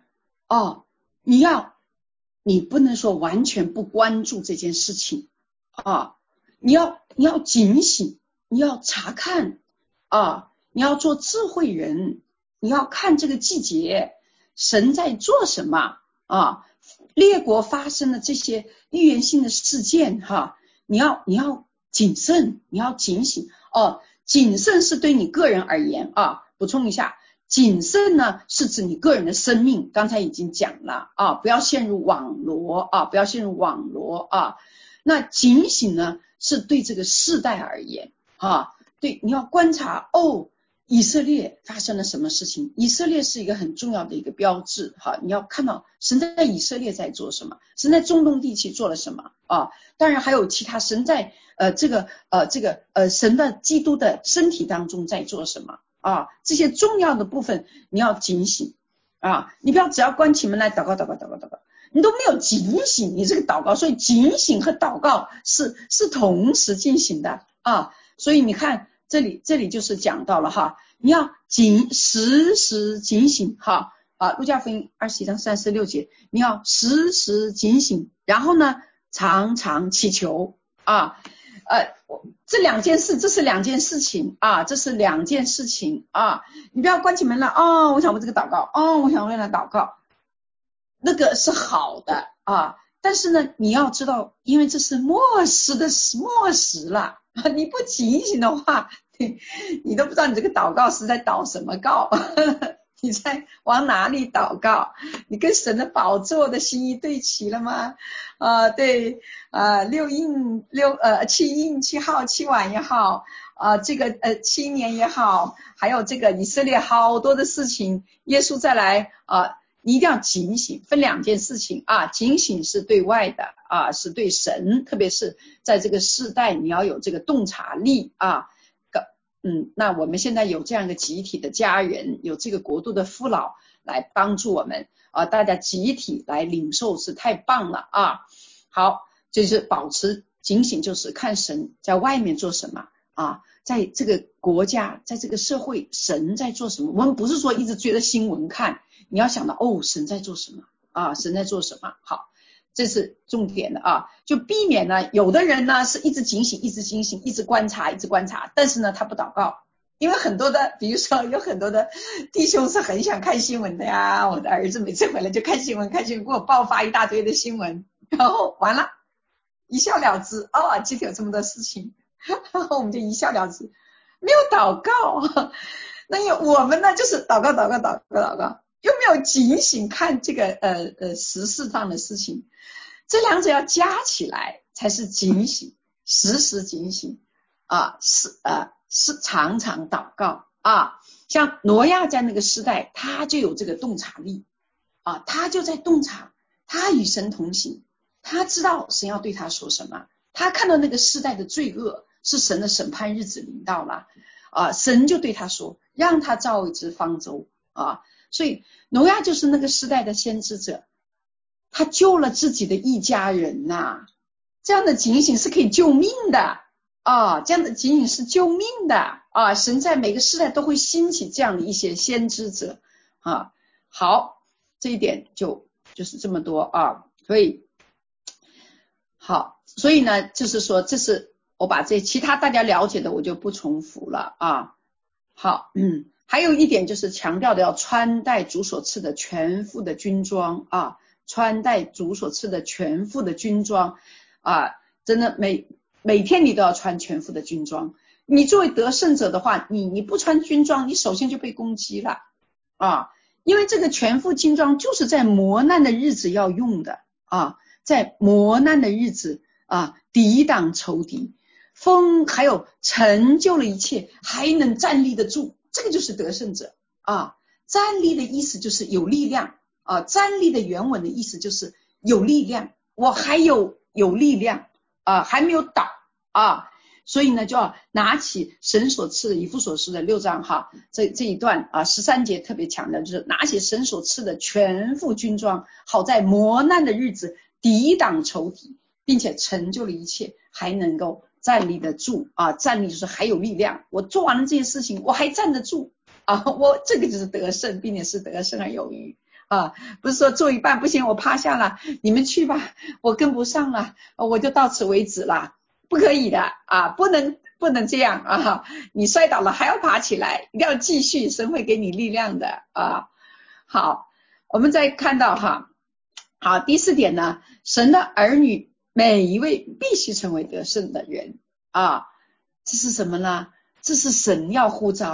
你不能说完全不关注这件事情啊，你要警醒，你要查看啊，你要做智慧人，你要看这个季节神在做什么啊，列国发生的这些预言性的事件哈，你要谨慎，你要警醒哦。谨慎是对你个人而言啊，补充一下， 谨慎呢是指你个人的生命，刚才已经讲了啊，不要陷入网罗啊，不要陷入网罗啊。那警醒呢是对这个世代而言啊，对，你要观察以色列发生了什么事情？以色列是一个很重要的一个标志哈，你要看到神在以色列在做什么，神在中东地区做了什么啊？当然还有其他神在神的基督的身体当中在做什么啊？这些重要的部分你要警醒啊！你不要只要关起门来祷告，你都没有警醒，你这个祷告，所以警醒和祷告是同时进行的啊！所以你看。这里就是讲到了哈，你要时时警醒哈啊，路加福音21章36节，你要时时警醒，然后呢常常祈求啊，这是两件事情啊，你不要关起门来我想为这个祷告我想为了祷告，那个是好的啊，但是呢你要知道，因为这是末时了，你不警醒的话。你都不知道你这个祷告是在祷什么告你在往哪里祷告，你跟神的宝座的心意对齐了吗对7印7号7碗也好这个7年也好，还有这个以色列好多的事情，耶稣再来你一定要警醒，分两件事情警醒是对外的是对神，特别是在这个世代你要有这个洞察力那我们现在有这样一个集体的家人，有这个国度的父老来帮助我们大家集体来领受是太棒了好，就是保持警醒，就是看神在外面做什么在这个国家，在这个社会，神在做什么。我们不是说一直追着新闻看，你要想到神在做什么神在做什么。好，这是重点的就避免呢，有的人呢是一直警醒，一直观察，但是呢他不祷告，因为很多的，比如说有很多的弟兄是很想看新闻的呀，我的儿子每次回来就看新闻，给我爆发一大堆的新闻，然后完了一笑了之今天有这么多事情，然后我们就一笑了之，没有祷告那我们呢就是祷告，又没有警醒看这个时事上的事情，这两者要加起来才是警醒，时时警醒是常常祷告像挪亚在那个时代，他就有这个洞察力他就在洞察，他与神同行，他知道神要对他说什么，他看到那个世代的罪恶是神的审判日子临到了神就对他说，让他造一只方舟所以挪亚就是那个时代的先知者，他救了自己的一家人这样的警醒是可以救命的这样的警醒是救命的神在每个时代都会兴起这样的一些先知者好，这一点就是这么多所以呢就是说，这是我把这其他大家了解的我就不重复了好还有一点就是强调的要穿戴主所赐的全副的军装穿戴主所赐的全副的军装真的每天你都要穿全副的军装，你作为得胜者的话，你不穿军装，你首先就被攻击了因为这个全副军装就是在磨难的日子要用的在磨难的日子抵挡仇敌，还有成就了一切，还能站立得住，这个就是得胜者站立的意思就是有力量站立的原文的意思就是有力量，我还有力量还没有倒所以呢就要拿起神所赐的以弗所书的6章这一段13节特别强调，就是拿起神所赐的全副军装，好在磨难的日子抵挡仇敌，并且成就了一切，还能够站立得住站立就是还有力量，我做完了这些事情我还站得住我这个就是得胜，并且是得胜而有余不是说做一半不行我趴下了，你们去吧，我跟不上了我就到此为止了，不可以的不能这样你摔倒了还要爬起来，一定要继续，神会给你力量的好，我们再看到好，第4点呢，神的儿女每一位必须成为得胜的人这是什么呢？这是神要呼召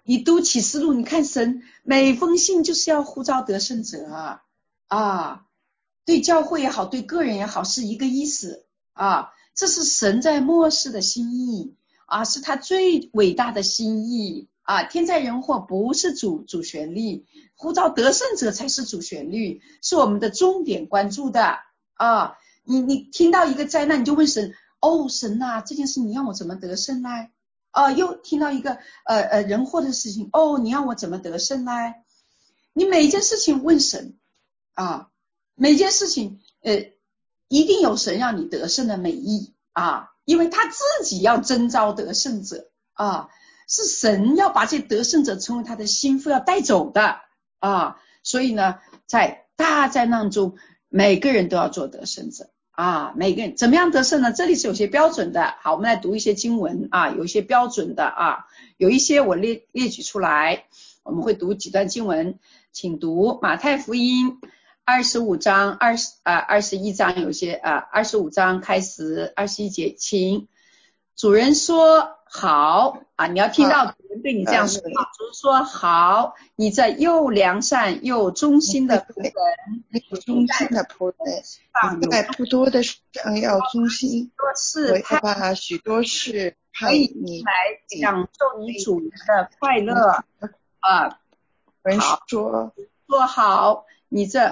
你读启示录，你看神每封信就是要呼召得胜者啊，对教会也好，对个人也好，是一个意思啊。这是神在末世的心意啊，是他最伟大的心意啊。天灾人祸不是主旋律，呼召得胜者才是主旋律，是我们的重点关注的啊。你听到一个灾难，你就问神，哦，神啊，这件事你让我怎么得胜呢？又听到一个人祸的事情，哦，你让我怎么得胜呢？你每一件事情问神啊，每件事情一定有神让你得胜的美意啊，因为他自己要征召得胜者啊，是神要把这得胜者成为他的心腹要带走的啊，所以呢，在大灾难中，每个人都要做得胜者啊，每个人怎么样得胜呢？这里是有些标准的。好，我们来读一些经文啊，有一些标准的啊，有一些我列举出来，我们会读几段经文，请读马太福音25章21章，有些25章开始21节，请主人说好啊，你要听到主人对你这样说，主人说好，你这又良善又忠心的仆人， 忠心的仆人，你在不多的事上要忠心，我要把许多事派你来享受你主人的快乐啊。好，说好，你这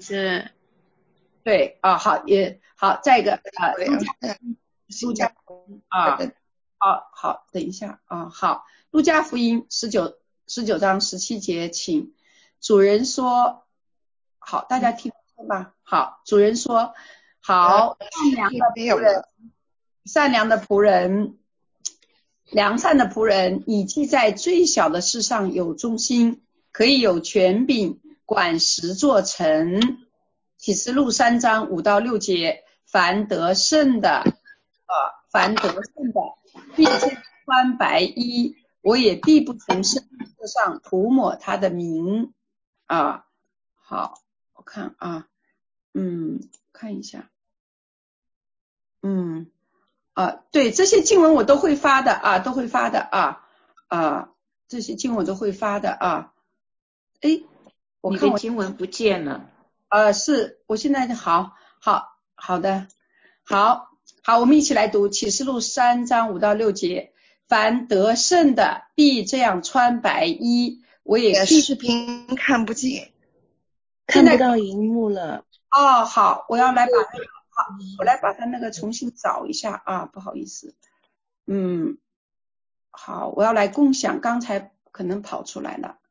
对啊，好也好，再一个路加啊，好，等一下啊，好，路加福音19章17节，请主人说好，大家听懂吧？好，主人说好，善良的仆人，良善的仆人，你既在最小的事上有忠心，可以有权柄管10座城。启示录3章5到6节，凡得胜的必穿白衣，我也必不从圣座上涂抹他的名啊。好，我看啊，看一下，对，这些经文我都会发的啊，这些经文都会发的啊。我看你的经文不见了。 是我现在好的，好，我们一起来读启示录3章5到6节，凡得胜的必这样穿白衣，我也视频看不见， 看不到荧幕了。 好，我来把它那个重新找一下啊，不好意思。好，我要来共享，刚才可能跑出来了。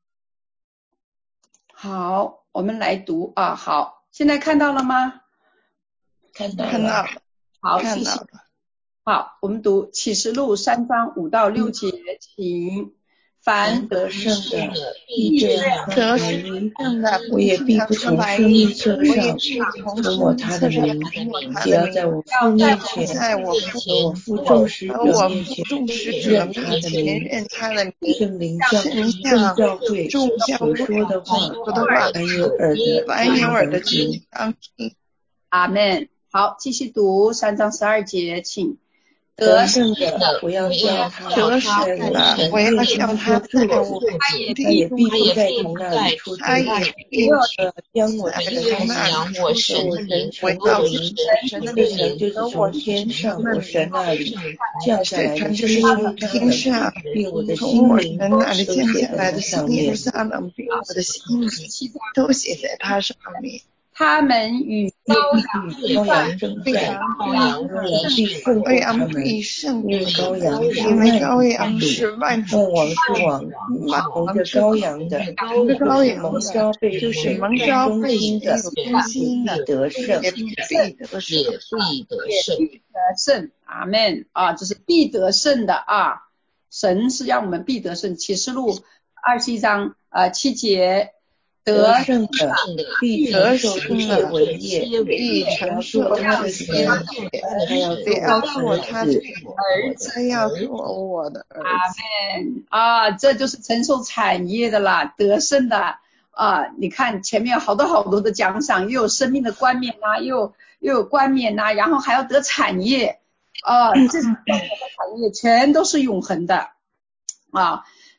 好，我们来读啊，好，现在看到了吗？ 看到了。 好，谢谢。好，我们读启示录3章5到6节，请凡得胜的必这样得胜的， 我也必不从生命册上涂抹他的名，只要在我父面前和我父众使者面前认他的名，圣灵向众教会所说的话，凡有耳的听。 阿们。好，继续读3章12节，请得胜的，我要叫他在我神面前做柱子，他也必不再从那里出去，将我从那里和我神成的灵，变成就是从天上我神那里降下来的声音天上，并我的心灵都写在他上面。 我的心灵都写在他上面。 他们与羔羊争战，羔羊必胜过他们，因为羔羊是万王之王，蒙着羔羊的，就是蒙召被忠心的，必得胜， 阿们啊，这是必得胜的啊，神是让我们必得胜。启示录21章7节， 得胜的必承受一切伟业，必承受他的血，他要做我的儿子， 他要做我的儿子。 阿们这就是承受产业的啦，得胜的啊！你看前面有好多的奖赏，又有生命的冠冕啊，又有冠冕啊，然后还要得产业啊，这些产业全都是永恒的啊。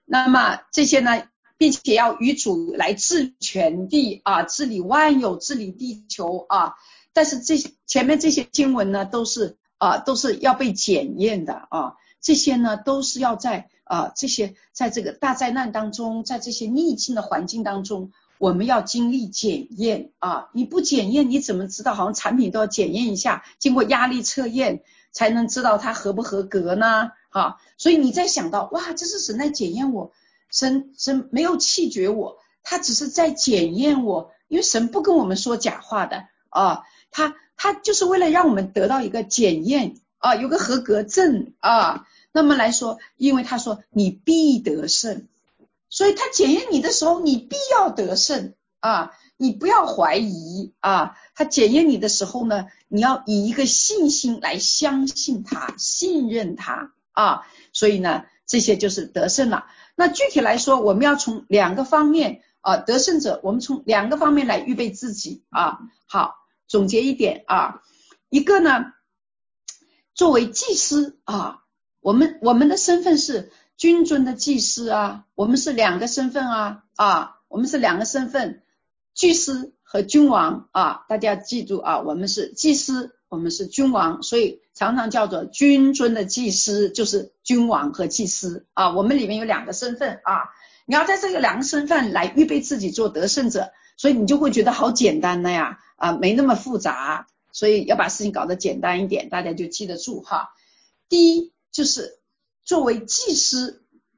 那么这些呢，并且要与主来治全地啊，治理万有，治理地球啊。但是前面这些经文呢，都是要被检验的啊。这些呢，都是要在这些在这个大灾难当中，在这些逆境的环境当中，我们要经历检验啊。你不检验，你怎么知道？好像产品都要检验一下，经过压力测验才能知道它合不合格呢？啊，所以你在想到，哇，这是神在检验我，神没有弃绝我，他只是在检验我，因为神不跟我们说假话的啊，他就是为了让我们得到一个检验啊，有个合格证啊。那么来说，因为他说你必得胜，所以他检验你的时候，你必要得胜啊，你不要怀疑啊。他检验你的时候呢，你要以一个信心来相信他，信任他啊。所以呢，这些就是得胜了。那具体来说，我们要从两个方面啊，得胜者，我们从两个方面来预备自己啊。好，总结一点啊，一个呢，作为祭司啊，我们的身份是君尊的祭司啊，我们是两个身份啊，我们是两个身份，祭司和君王啊，大家记住啊，我们是祭司，我们是君王，所以常常叫做君尊的祭司，就是君王和祭司啊，我们里面有两个身份啊，你要在这个两个身份来预备自己做得胜者，所以你就会觉得好简单的呀啊，没那么复杂，所以要把事情搞得简单一点，大家就记得住哈。第一就是作为祭司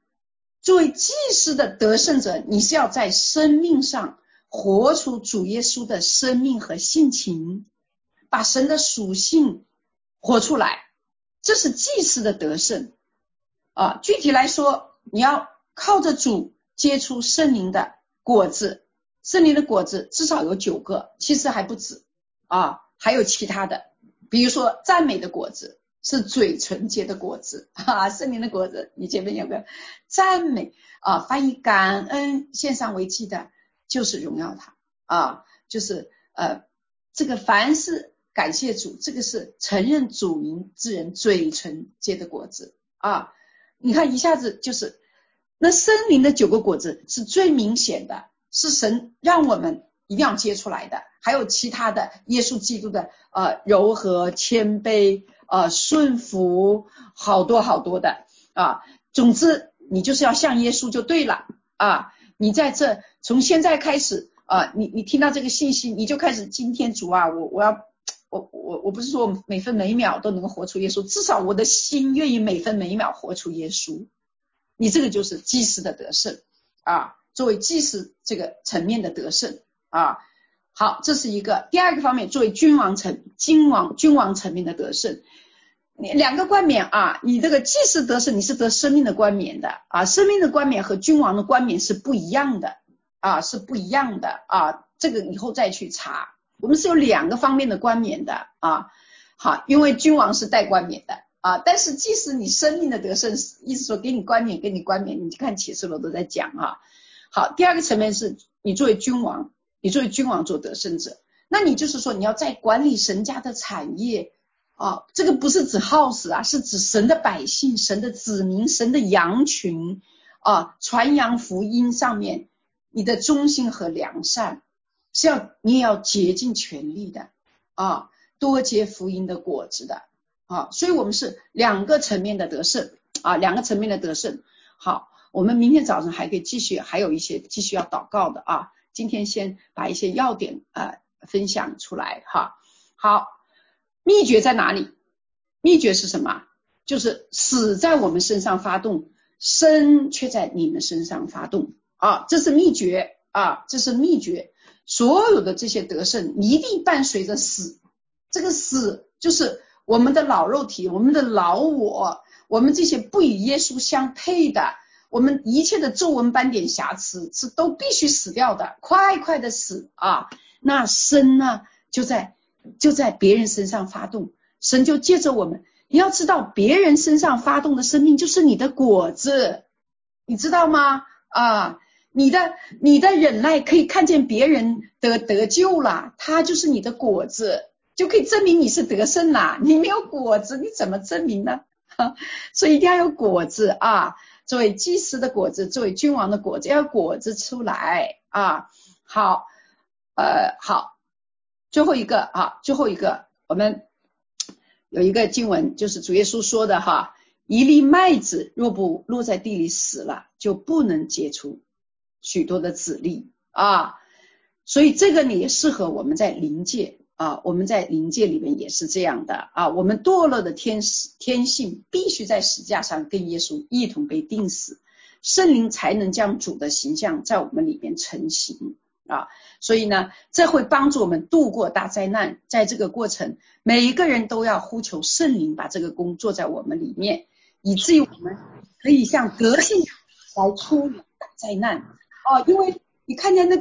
的得胜者，你是要在生命上活出主耶稣的生命和性情，把神的属性活出来，这是祭司的得胜啊。具体来说，你要靠着主结出圣灵的果子，圣灵的果子至少有9个，其实还不止啊，还有其他的，比如说赞美的果子是嘴唇结的果子啊，圣灵的果子，你前面有个赞美啊，翻译感恩献上为祭的，就是荣耀他啊，就是这个凡是感谢主，这个是承认主名之人嘴唇结的果子啊。你看一下子就是那圣灵的9个果子是最明显的，是神让我们一定要结出来的，还有其他的耶稣基督的柔和谦卑顺服，好多好多的啊。总之你就是要像耶稣就对了啊。你在这从现在开始啊，你听到这个信息，你就开始今天主啊，我不是说我每分每秒都能够活出耶稣，至少我的心愿意每分每秒活出耶稣。你这个就是祭司的得胜啊，作为祭司这个层面的得胜啊。好，这是一个。第二个方面，作为君王层面的得胜，两个冠冕啊，你这个祭司得胜，你是得生命的冠冕的啊，生命的冠冕和君王的冠冕是不一样的啊，是不一样的啊，这个以后再去查。我们是有2个方面的冠冕的啊。好，因为君王是带冠冕的啊，但是即使你生命的得胜，意思说给你冠冕，你看启示录都在讲啊。好，第二个层面是你作为君王做得胜者，那你就是说你要在管理神家的产业啊，这个不是指 house 啊，是指神的百姓、神的子民、神的羊群啊，传扬福音上面你的忠心和良善是你也要竭尽全力的啊，多结福音的果子的啊，所以我们是2个层面的得胜啊，2个层面的得胜。好，我们明天早上还可以继续，还有一些继续要祷告的啊，今天先把一些要点分享出来哈。好，秘诀在哪里？秘诀是什么？就是死在我们身上发动，生却在你们身上发动啊，这是秘诀啊，这是秘诀。所有的这些得胜一定伴随着死，这个死就是我们的老肉体，我们的老我们这些不与耶稣相配的，我们一切的皱纹斑点瑕疵是都必须死掉的，快快的死啊。那生呢就在别人身上发动，神就借着我们，你要知道别人身上发动的生命就是你的果子，你知道吗啊？你的忍耐可以看见别人得救了，他就是你的果子，就可以证明你是得胜啦。你没有果子你怎么证明呢？所以一定要有果子啊。 作为祭司的果子，作为君王的果子，要果子出来啊。好，好，最后一个，我们有一个经文，就是主耶稣说的哈，一粒麦子若不落在地里死了，就不能结出许多的子粒啊。所以这个呢也适合我们在灵界啊，我们在灵界里面也是这样的啊。我们堕落的天性必须在十字架上跟耶稣一同被钉死，圣灵才能将主的形象在我们里面成型啊。所以呢，这会帮助我们度过大灾难。在这个过程，每一个人都要呼求圣灵把这个工作在我们里面，以至于我们可以像得胜来处理大灾难啊。因为你看见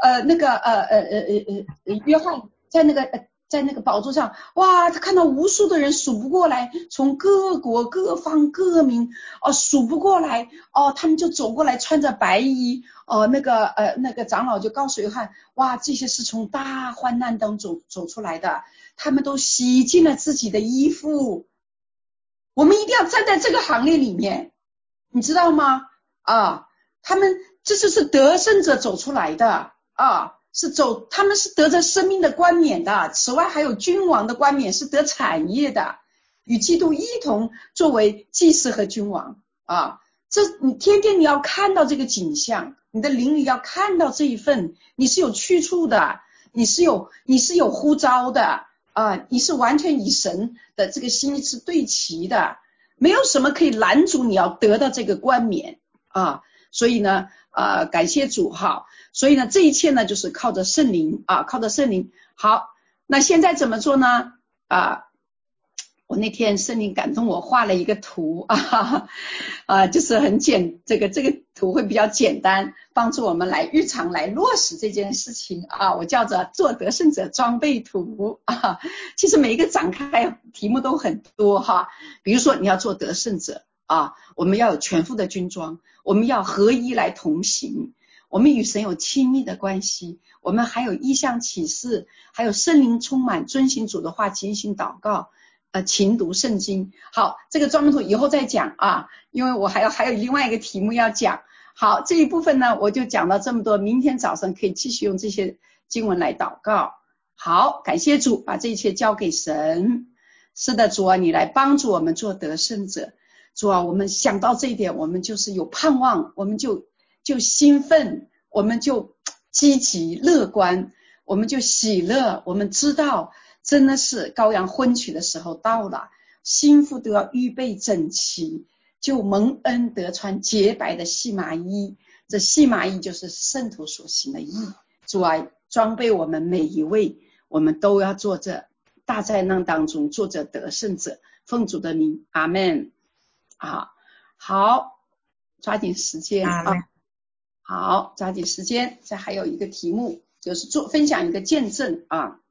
约翰在那个宝座上，哇，他看到无数的人数不过来，从各国各方各民数不过来他们就走过来穿着白衣那个长老就告诉约翰，哇，这些是从大患难当中走出来的，他们都洗净了自己的衣服。我们一定要站在这个行列里面，你知道吗？他们这就是得胜者走出来的他们是得着生命的冠冕的，此外还有君王的冠冕，是得产业的，与基督一同作为祭司和君王这你天天你要看到这个景象，你的灵里要看到这一份，你是有去处的，你是有呼召的你是完全与神的这个心意是对齐的，没有什么可以拦阻你要得到这个冠冕所以呢感谢主所以呢这一切呢就是靠着圣灵靠着圣灵。好，那现在怎么做呢我那天圣灵感动我画了一个图就是很这个图会比较简单，帮助我们来日常来落实这件事情我叫做做得胜者装备图其实每一个展开题目都很多比如说你要做得胜者我们要有全副的军装，我们要合一来同行，我们与神有亲密的关系，我们还有异象启示，还有圣灵充满，遵行主的话，警醒祷告勤读圣经。好，这个装备图以后再讲因为我还有另外一个题目要讲。好，这一部分呢我就讲到这么多，明天早上可以继续用这些经文来祷告。好，感谢主，把这一切交给神。是的，主你来帮助我们做得胜者。主我们想到这一点，我们就是有盼望，我们就兴奋，我们就积极乐观，我们就喜乐，我们知道真的是羔羊婚娶的时候到了，新妇都要预备整齐，就蒙恩得穿洁白的细麻衣，这细麻衣就是圣徒所行的义。主装备我们每一位，我们都要做这大灾难当中做这得胜者，奉主的名，阿们好，抓紧时间好，抓紧时间。这还有一个题目，就是分享一个见证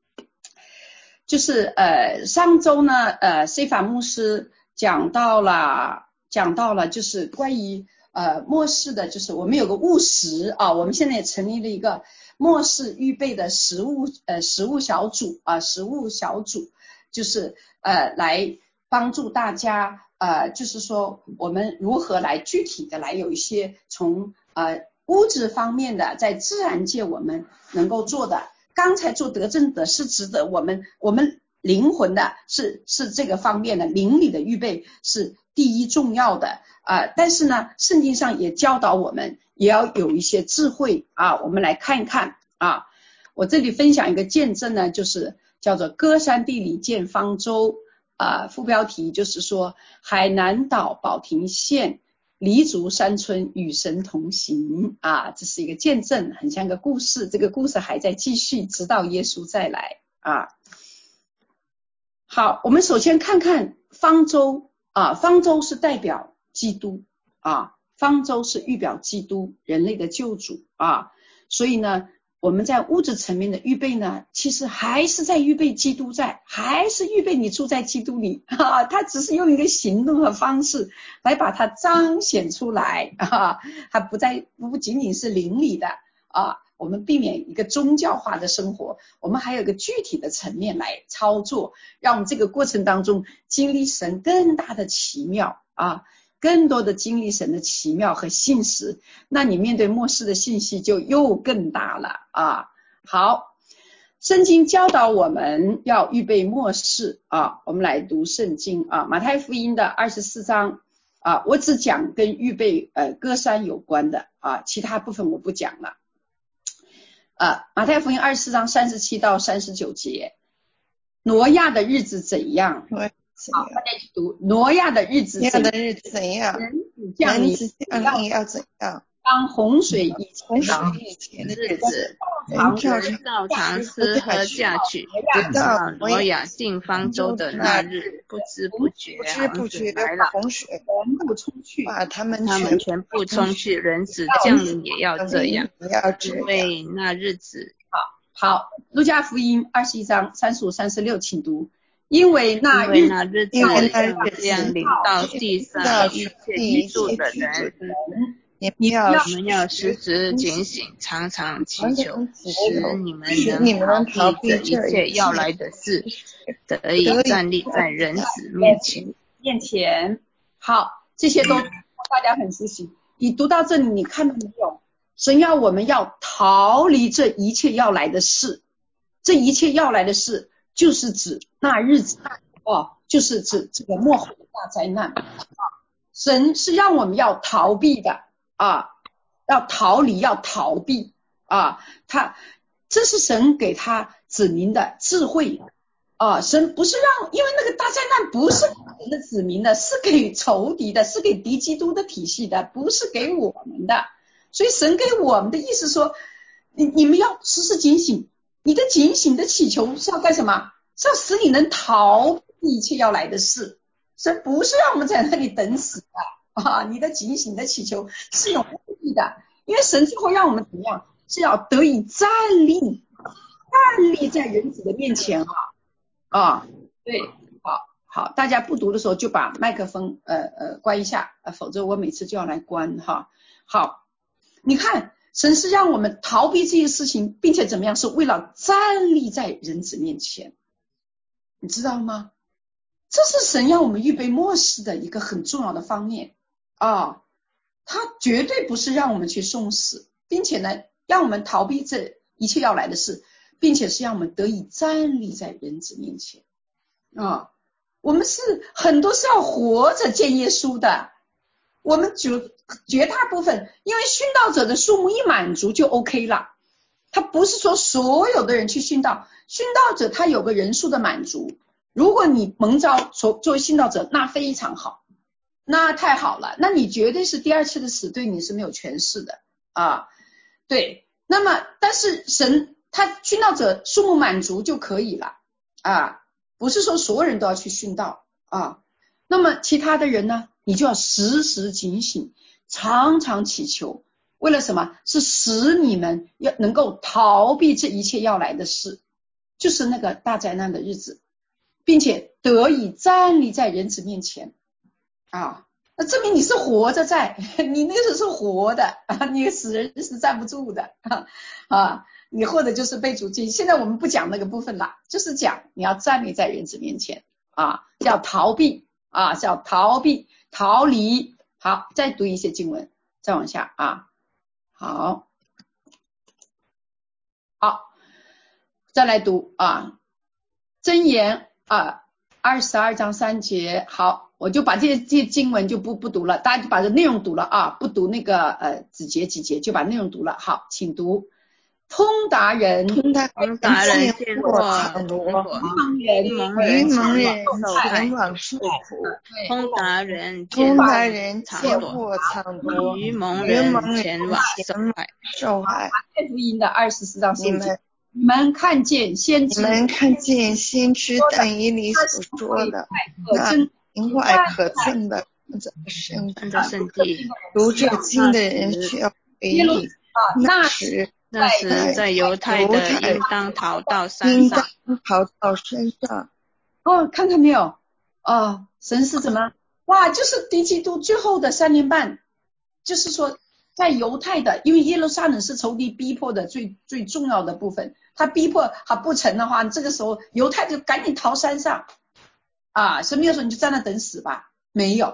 就是上周呢西法牧师讲到了就是关于末世的，就是我们有个务实我们现在也成立了一个末世预备的食物小组就是来帮助大家就是说我们如何来具体的来有一些从物质方面的在自然界我们能够做的。刚才做得胜的是指的我们灵魂的是这个方面的，灵里的预备是第一重要的但是呢圣经上也教导我们也要有一些智慧我们来看一看我这里分享一个见证呢，就是叫做歌山地里见方舟副标题就是说海南岛保亭县黎族山村与神同行这是一个见证，很像个故事，这个故事还在继续直到耶稣再来好，我们首先看看方舟方舟是代表基督方舟是预表基督人类的救主所以呢我们在物质层面的预备呢，其实还是在预备基督还是预备你住在基督里他只是用一个行动和方式来把它彰显出来它不仅仅是灵里的我们避免一个宗教化的生活，我们还有一个具体的层面来操作，让我们这个过程当中经历神更大的奇妙更多的经历神的奇妙和信实，那你面对末世的信息就又更大了啊。好，圣经教导我们要预备末世啊，我们来读圣经啊，马太福音的24章啊，我只讲跟预备歌山有关的啊，其他部分我不讲了。马太福音24章37到39节，挪亚的日子怎样？好，大家一起读。挪亚的日子怎样？人子降临要怎样？当洪水以前的日子， 人照常吃喝嫁娶，直到挪亚进方舟的那日，不知不觉洪水来了， 全部冲去， 把他们全部冲去。人子降临也要这样，因为那日子。 好，路加福音21章35、36，请读。因为那日子降临到地上一切居住的人，你们要时时警醒，常常祈求，使你们能逃避这一切要来的事，得以站立在人子面前。 好，这些都大家很熟悉。你读到这里，你看到没有？神要我们要逃离这一切要来的事，这一切要来的事就是指那日子就是指这个末后的大灾难神是让我们要逃避的要逃离，要逃避这是神给他子民的智慧神不是因为那个大灾难不是神的子民的，是给仇敌的，是给敌基督的体系的，不是给我们的。所以神给我们的意思说，你们要时时警醒，你的警醒的祈求是要干什么？是要使你能逃避一切要来的事。神不是让我们在那里等死的你的警醒的祈求是有目的的，因为神最后让我们怎么样？是要得以站立在人子的面前对，好，大家不读的时候就把麦克风关一下否则我每次就要来关好，你看神是让我们逃避这些事情，并且怎么样？是为了站立在人子面前，你知道吗？这是神让我们预备末世的一个很重要的方面他绝对不是让我们去送死，并且呢让我们逃避这一切要来的事，并且是让我们得以站立在人子面前我们是很多是要活着见耶稣的，我们绝大部分因为殉道者的数目一满足就 OK 了，他不是说所有的人去殉道，殉道者他有个人数的满足，如果你蒙召作为殉道者那非常好，那太好了，那你绝对是第二次的死对你是没有权势的对，那么但是神他殉道者数目满足就可以了不是说所有人都要去殉道那么其他的人呢，你就要时时警醒，常常祈求，为了什么？是使你们要能够逃避这一切要来的事，就是那个大灾难的日子，并且得以站立在人子面前那证明你是活着在，你那个是活的你死人是站不住的你或者就是被主禁。现在我们不讲那个部分了，就是讲你要站立在人子面前要逃避叫逃避逃离。好，再读一些经文，再往下好，再来读箴言22章3节。好，我就把这些经文就不读了，大家就把这内容读了不读那个几节就把内容读了。好，请读。通达人见过网罗，愚蒙人前往受苦。通达人见过网罗，愚蒙人前往受害。 马太福音的24章4节，你们看见先知但以理所说的那灵外可憎的圣地， 读这经的人需要回忆那时在犹太的应当逃到山上看看没有神是怎么就是敌基督最后的3年半，就是说在犹太的，因为耶路撒冷是仇敌逼迫的最重要的部分，他逼迫还不成的话，这个时候犹太就赶紧逃山上神没有说你就在那等死吧，没有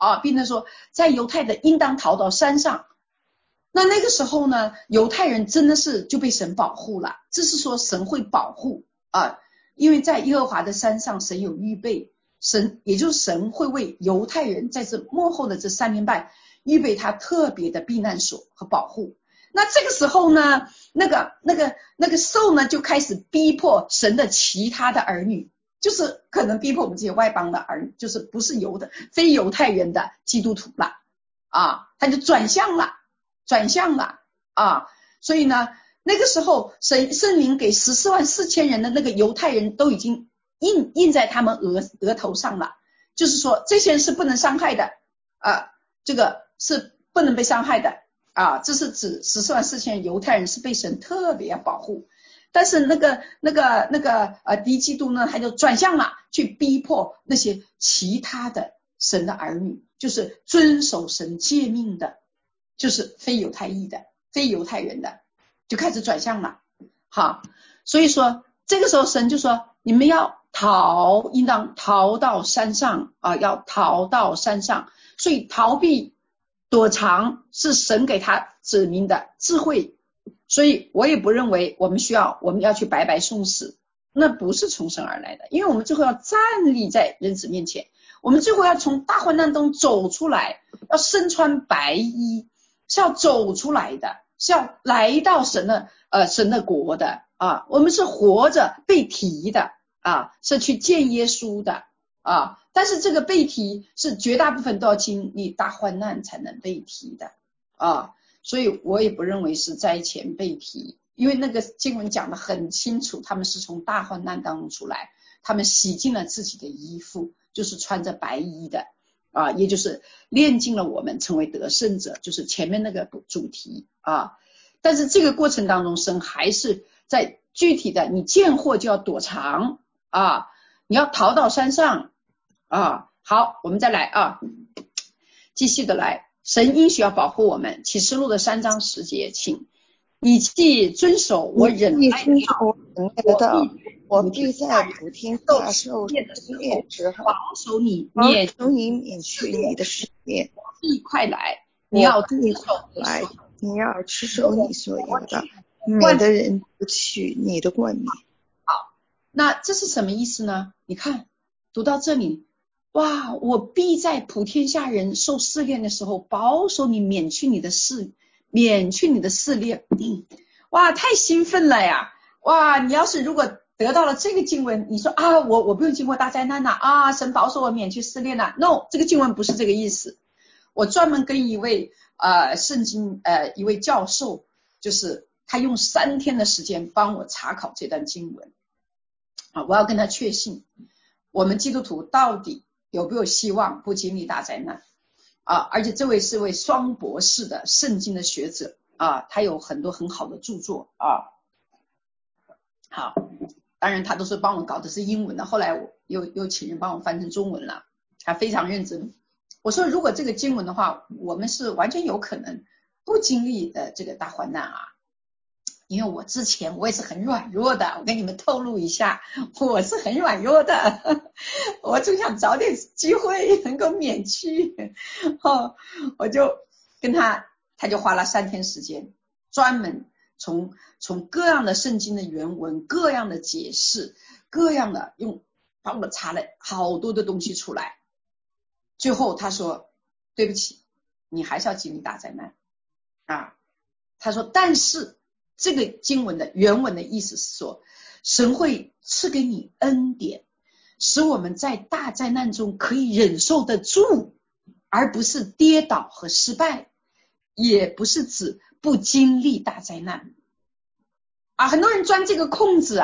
啊，并且说在犹太的应当逃到山上。那个时候呢，犹太人真的是就被神保护了，这是说神会保护啊，因为在耶和华的山上神有预备，神也就是神会为犹太人在这末后的这3年半预备他特别的避难所和保护。那这个时候呢，那个兽呢就开始逼迫神的其他的儿女，就是可能逼迫我们这些外邦的儿女，就是不是非犹太人的基督徒了啊，他就转向了啊。所以呢，那个时候圣灵给144000人的那个犹太人都已经印在他们额头上了，就是说这些人是不能伤害的啊，这个是不能被伤害的啊，这是指144000人犹太人是被神特别保护。但是那个敌基督呢，他就转向了，去逼迫那些其他的神的儿女，就是遵守神诫命的，就是非犹太人的，就开始转向了。好，所以说这个时候神就说，你们要应当逃到山上啊，要逃到山上。所以逃避躲藏是神给他指明的智慧。所以我也不认为我们要去白白送死，那不是从神而来的，因为我们最后要站立在人子面前，我们最后要从大患难中走出来，要身穿白衣，是要走出来的，是要来到神的国的啊，我们是活着被提的啊，是去见耶稣的啊，但是这个被提是绝大部分都要经历大患难才能被提的啊。所以我也不认为是灾前被提，因为那个经文讲得很清楚，他们是从大患难当中出来，他们洗净了自己的衣服，就是穿着白衣的啊，也就是炼净了我们成为得胜者，就是前面那个主题啊。但是这个过程当中，神还是在具体的，你见祸就要躲藏啊，你要逃到山上啊。好，我们再来啊，继续的来。神应许要保护我们，启示录的3章10节，请你既遵守我忍耐的道， 我必在普天下受试炼之后， 保守你免去你的试炼。 必快来，你要持守你所有的，免得人不取你的冠冕。 好，那这是什么意思呢？你看读到这里，哇，我必在普天下人受试炼的时候保守你，免去你的试炼。哇，太兴奋了呀！哇，你要是如果得到了这个经文，你说啊，我不用经过大灾难了啊，神保守我免去试炼了。No， 这个经文不是这个意思。我专门跟一位圣经一位教授，就是他用3天的时间帮我查考这段经文啊，我要跟他确信我们基督徒到底有没有希望不经历大灾难啊？而且这位是位双博士的圣经的学者啊，他有很多很好的著作啊。好，当然他都是帮我搞的是英文的，后来我又请人帮我翻成中文了，他非常认真。我说如果这个经文的话，我们是完全有可能不经历这个大患难啊。因为我之前我也是很软弱的，我跟你们透露一下，我是很软弱的，我总想找点机会能够免去我就跟他就花了3天时间，专门从各样的圣经的原文，各样的解释，各样的帮我查了好多的东西出来。最后他说对不起，你还是要经历大灾难啊。他说但是这个经文的原文的意思是说，神会赐给你恩典，使我们在大灾难中可以忍受得住，而不是跌倒和失败，也不是指不经历大灾难啊。很多人钻这个空子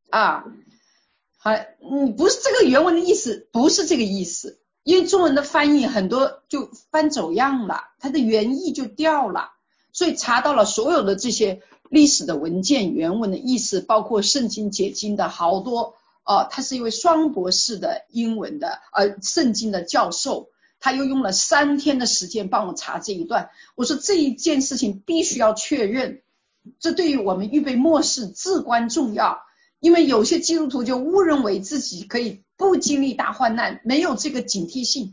不是这个原文的意思，不是这个意思。因为中文的翻译很多就翻走样了，它的原意就掉了，所以查到了所有的这些历史的文件原文的意思，包括圣经解经的好多他是一位双博士的英文的圣经的教授，他又用了3天的时间帮我查这一段。我说这一件事情必须要确认，这对于我们预备末世至关重要。因为有些基督徒就误认为自己可以不经历大患难，没有这个警惕性。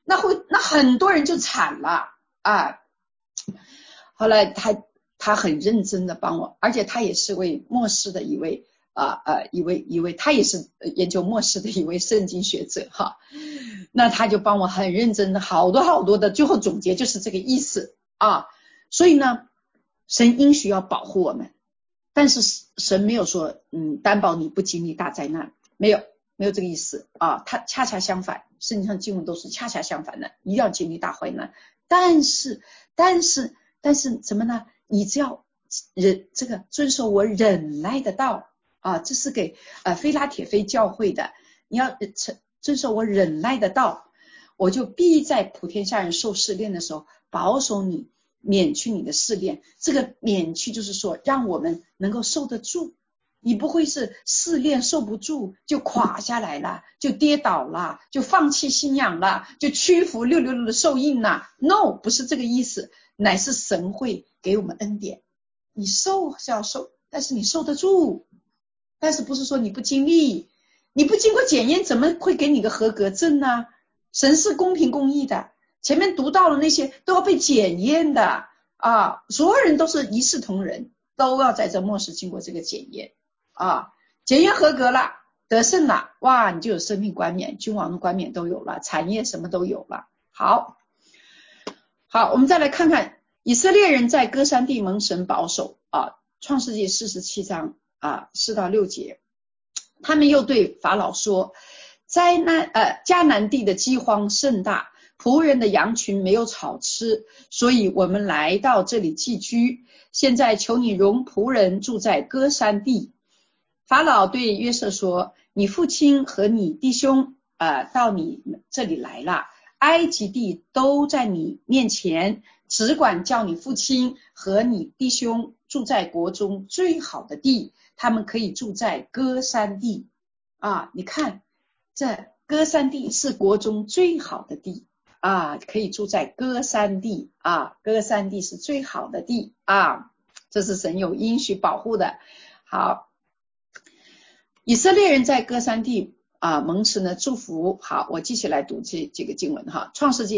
那很多人就惨了啊。后来他很认真的帮我，而且他也是位末世的一位他也是研究末世的一位圣经学者哈。那他就帮我很认真的好多的，最后总结就是这个意思啊。所以呢，神应许要保护我们，但是神没有说担保你不经历大灾难，没有这个意思啊。他恰恰相反，圣经上经文都是恰恰相反的，一定要经历大患难。但是什么呢？你只要这个遵守我忍耐的道啊，这是给非拉铁非教会的，你要遵守我忍耐的道，我就必在普天下人受试炼的时候保守你，免去你的试炼。这个免去就是说让我们能够受得住，你不会是试炼受不住就垮下来了，就跌倒了，就放弃信仰了，就屈服666的受印了。 No， 不是这个意思，乃是神会给我们恩典。你受是要受，但是你受得住，但是不是说你不经历，你不经过检验怎么会给你个合格证呢？神是公平公义的，前面读到了那些都要被检验的啊，所有人都是一视同仁，都要在这末世经过这个检验啊，检验合格了，得胜了，哇，你就有生命冠冕，君王的冠冕都有了，产业什么都有了。好，我们再来看看以色列人在歌珊地蒙神保守啊，创世纪47章4到6节，他们又对法老说，迦南地的饥荒甚大，仆人的羊群没有草吃，所以我们来到这里寄居，现在求你容仆人住在歌珊地。法老对约瑟说，你父亲和你弟兄到你这里来了，埃及地都在你面前，只管叫你父亲和你弟兄住在国中最好的地，他们可以住在歌珊地啊。你看这歌珊地是国中最好的地啊，可以住在歌珊地啊，歌珊地是最好的地啊，这是神有应许保护的。好，以色列人在歌珊地蒙神的祝福。好，我继续来读这个经文哈。创世纪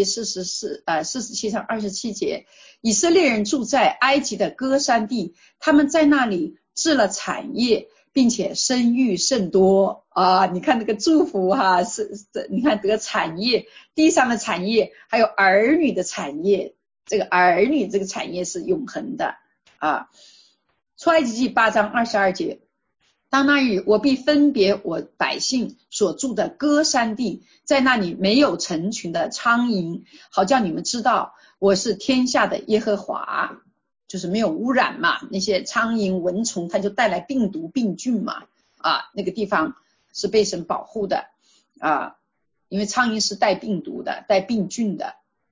47章27节，以色列人住在埃及的歌珊地，他们在那里置了产业，并且生育甚多啊！你看那个祝福哈，你看得产业，地上的产业，还有儿女的产业，这个儿女这个产业是永恒的啊。出埃及记8章22节，当那日我必分别我百姓所住的歌珊地，在那里没有成群的苍蝇，好叫你们知道我是天下的耶和华，就是没有污染嘛，那些苍蝇蚊虫它就带来病毒病菌嘛那个地方是被神保护的因为苍蝇是带病毒的，带病菌的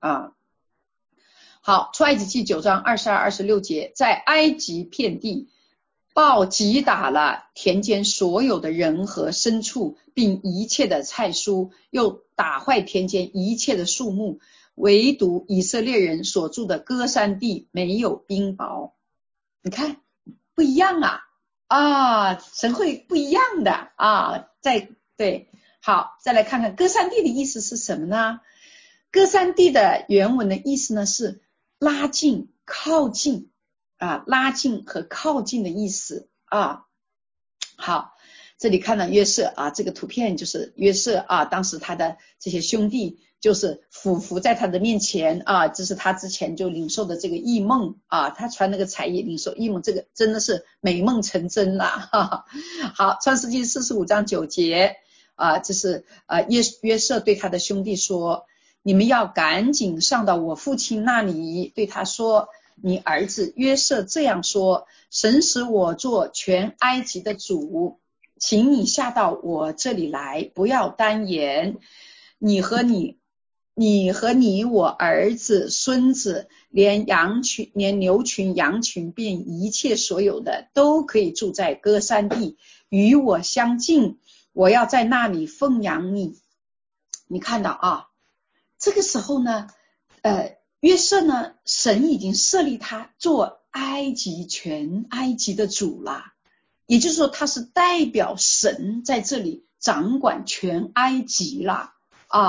好，出埃及记9章22、26节，在埃及遍地豹击打了田间所有的人和牲畜，并一切的菜蔬，又打坏田间一切的树木，唯独以色列人所住的歌珊地没有冰雹。你看不一样神会不一样的对。好，再来看看歌珊地的意思是什么呢？歌珊地的原文的意思呢是拉近靠近拉近和靠近的意思好，这里看到约瑟这个图片就是约瑟当时他的这些兄弟就是俯伏在他的面前这是他之前就领受的这个异梦他传那个彩衣领受异梦，这个真的是美梦成真了好，创世纪45章9节这是约瑟对他的兄弟说，你们要赶紧上到我父亲那里，对他说，你儿子约瑟这样说，神使我做全埃及的主，请你下到我这里来，不要单言，你和你我儿子孙子连牛群羊群便一切所有的都可以住在歌珊地，与我相近，我要在那里奉养你。你看到这个时候呢约瑟呢，神已经设立他做全埃及的主了，也就是说他是代表神在这里掌管全埃及了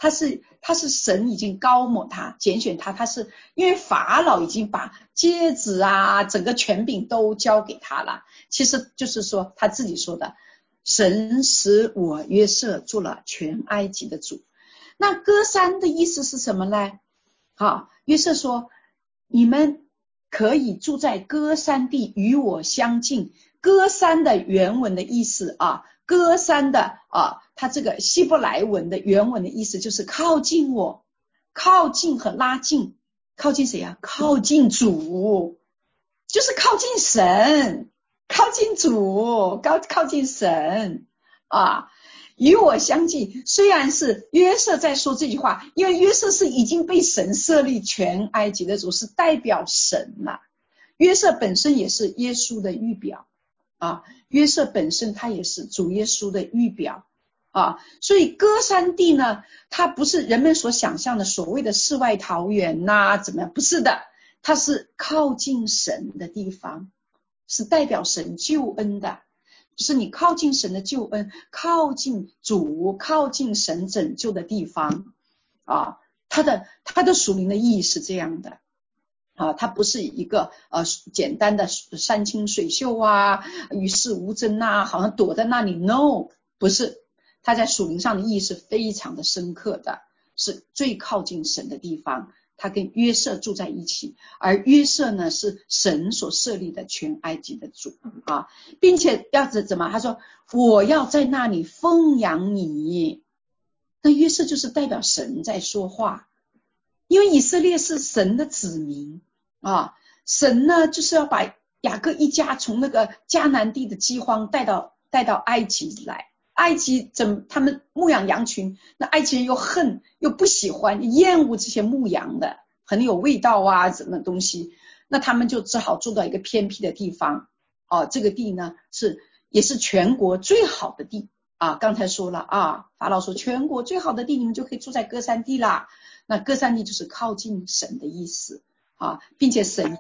他是神已经高抹他，拣选他，他是因为法老已经把戒指啊整个权柄都交给他了。其实就是说他自己说的，神使我约瑟做了全埃及的主。那歌珊的意思是什么呢？好，约瑟说你们可以住在歌珊地，与我相近。歌珊的原文的意思啊，歌珊的它这个希伯来文的原文的意思就是靠近我，靠近和拉近。靠近谁啊？靠近主，就是靠近神，靠近主，靠近神啊。与我相近，虽然是约瑟在说这句话，因为约瑟是已经被神设立全埃及的主，是代表神了。约瑟本身也是耶稣的预表啊，约瑟本身他也是主耶稣的预表啊，所以歌珊地呢，它不是人们所想象的所谓的世外桃源呐，怎么样？不是的，它是靠近神的地方，是代表神救恩的。就是你靠近神的救恩，靠近主，靠近神拯救的地方啊，它的属灵的意义是这样的啊，它不是一个简单的山清水秀啊，与世无争啊，好像躲在那里 ，no， 不是，它在属灵上的意义是非常的深刻的，是最靠近神的地方。他跟约瑟住在一起，而约瑟呢是神所设立的全埃及的主啊，并且要怎么？他说我要在那里奉养你。那约瑟就是代表神在说话，因为以色列是神的子民啊，神呢就是要把雅各一家从那个迦南地的饥荒带到埃及来。埃及他们牧养羊群，那埃及人又恨又不喜欢厌恶这些牧羊的很有味道啊什么东西，那他们就只好住到一个偏僻的地方这个地呢也是全国最好的地啊，刚才说了啊，法老说全国最好的地，你们就可以住在歌珊地啦。那歌珊地就是靠近神的意思啊，并且神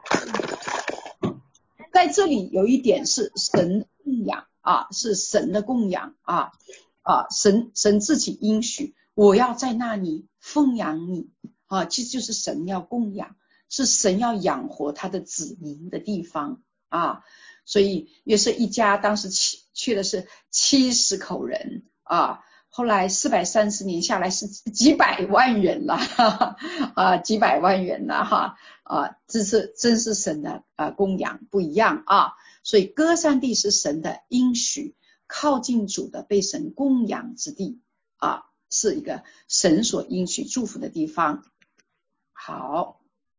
在这里有一点是神供养啊，是神的供养啊，神自己应许我要在那里奉养你啊，其实就是神要供养，是神要养活他的子民的地方啊。所以约瑟一家当时去的是70口人啊，后来430年下来是几百万人了几百万人了哈这是真是神的供养不一样啊。所以歌珊地是神的应许，靠近主的被神供养之地啊，是一个神所应许祝福的地方。好，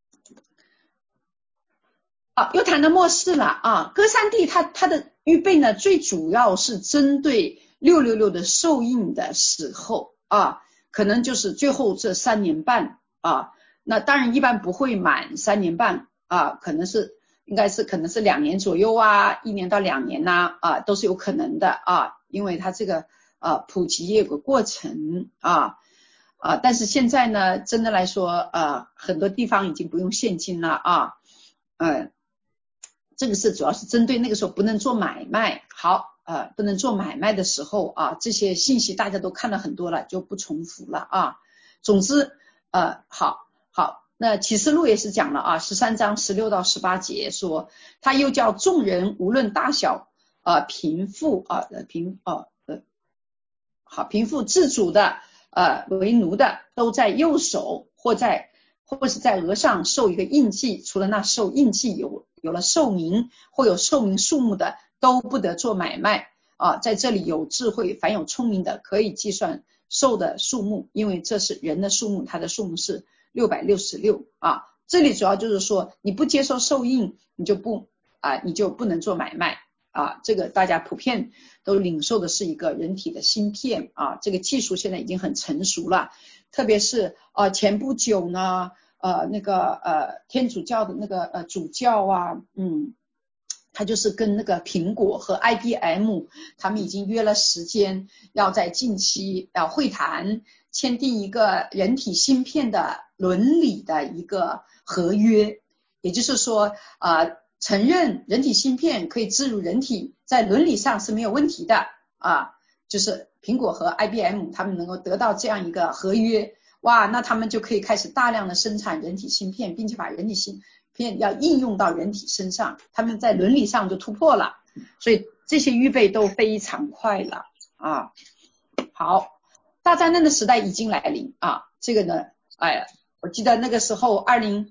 又谈到末世了啊。歌珊地它的预备呢，最主要是针对666的受印的时候啊，可能就是最后这3年半啊。那当然一般不会满3年半啊，可能是2年左右啊，1年到2年呐都是有可能的啊，因为它这个普及也有个过程但是现在呢，真的来说很多地方已经不用现金了啊，这个是主要是针对那个时候不能做买卖。好不能做买卖的时候这些信息大家都看了很多了，就不重复了啊。总之好，那启示录也是讲了13章16到18节说，他又叫众人无论大小贫富贫富自主的为奴的，都在右手或是在额上受一个印记，除了那受印记有了寿名或有寿名数目的，都不得做买卖在这里有智慧凡有聪明的可以计算受的数目，因为这是人的数目，它的数目是666这里主要就是说你不接受受印，你就不能做买卖这个大家普遍都领受的是一个人体的芯片这个技术现在已经很成熟了，特别是前不久呢那个天主教的那个主教他就是跟那个苹果和 IBM 他们已经约了时间，要在近期要会谈签订一个人体芯片的伦理的一个合约，也就是说承认人体芯片可以植入人体，在伦理上是没有问题的就是苹果和 IBM 他们能够得到这样一个合约，哇，那他们就可以开始大量的生产人体芯片，并且把人体芯片要应用到人体身上，他们在伦理上就突破了，所以这些预备都非常快了啊。好，大灾难的时代已经来临啊，这个呢，我记得那个时候2017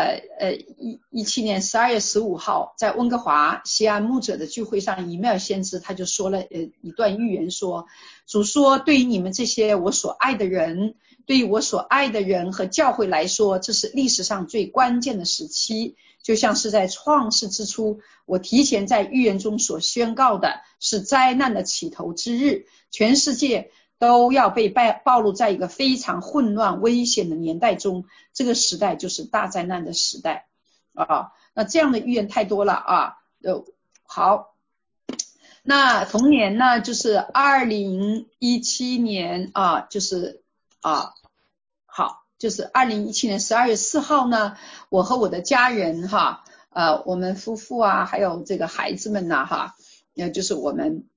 年12月15号，在温哥华西安牧者的聚会上，以麦尔先知他就说了一段预言，说主说，对于你们这些我所爱的人，对于我所爱的人和教会来说，这是历史上最关键的时期，就像是在创世之初，我提前在预言中所宣告的，是灾难的起头之日，全世界都要被暴露在一个非常混乱危险的年代中，这个时代就是大灾难的时代啊。那这样的预言太多了啊。好，那同年呢，就是2017年啊，就是好，就是2017年12月4号呢，我和我的家人哈，我们夫妇啊，还有这个孩子们呐哈，就是我们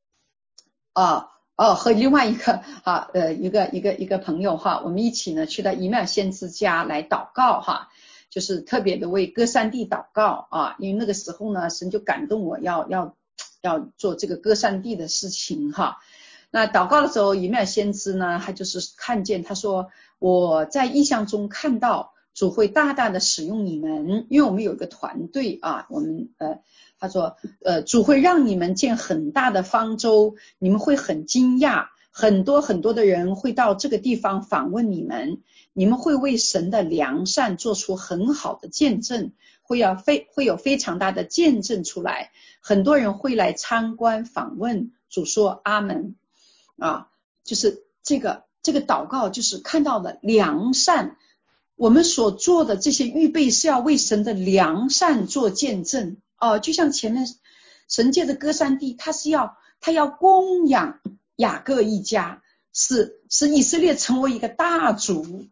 和另外一个一个朋友哈，我们一起呢去到以麦尔先知家来祷告哈，就是特别的为歌山地祷告啊，因为那个时候呢，神就感动我要做这个歌山地的事情哈。那祷告的时候，以麦尔先知呢，他就是看见，他说我在异象中看到主会大大的使用你们，因为我们有一个团队啊，我们他说主会让你们建很大的方舟，你们会很惊讶，很多很多的人会到这个地方访问你们，你们会为神的良善做出很好的见证，会有非常大的见证出来，很多人会来参观访问。主说阿门啊，就是这个祷告，就是看到了良善，我们所做的这些预备是要为神的良善做见证就像前面神借的歌山地，他要供养雅各一家，使以色列成为一个大族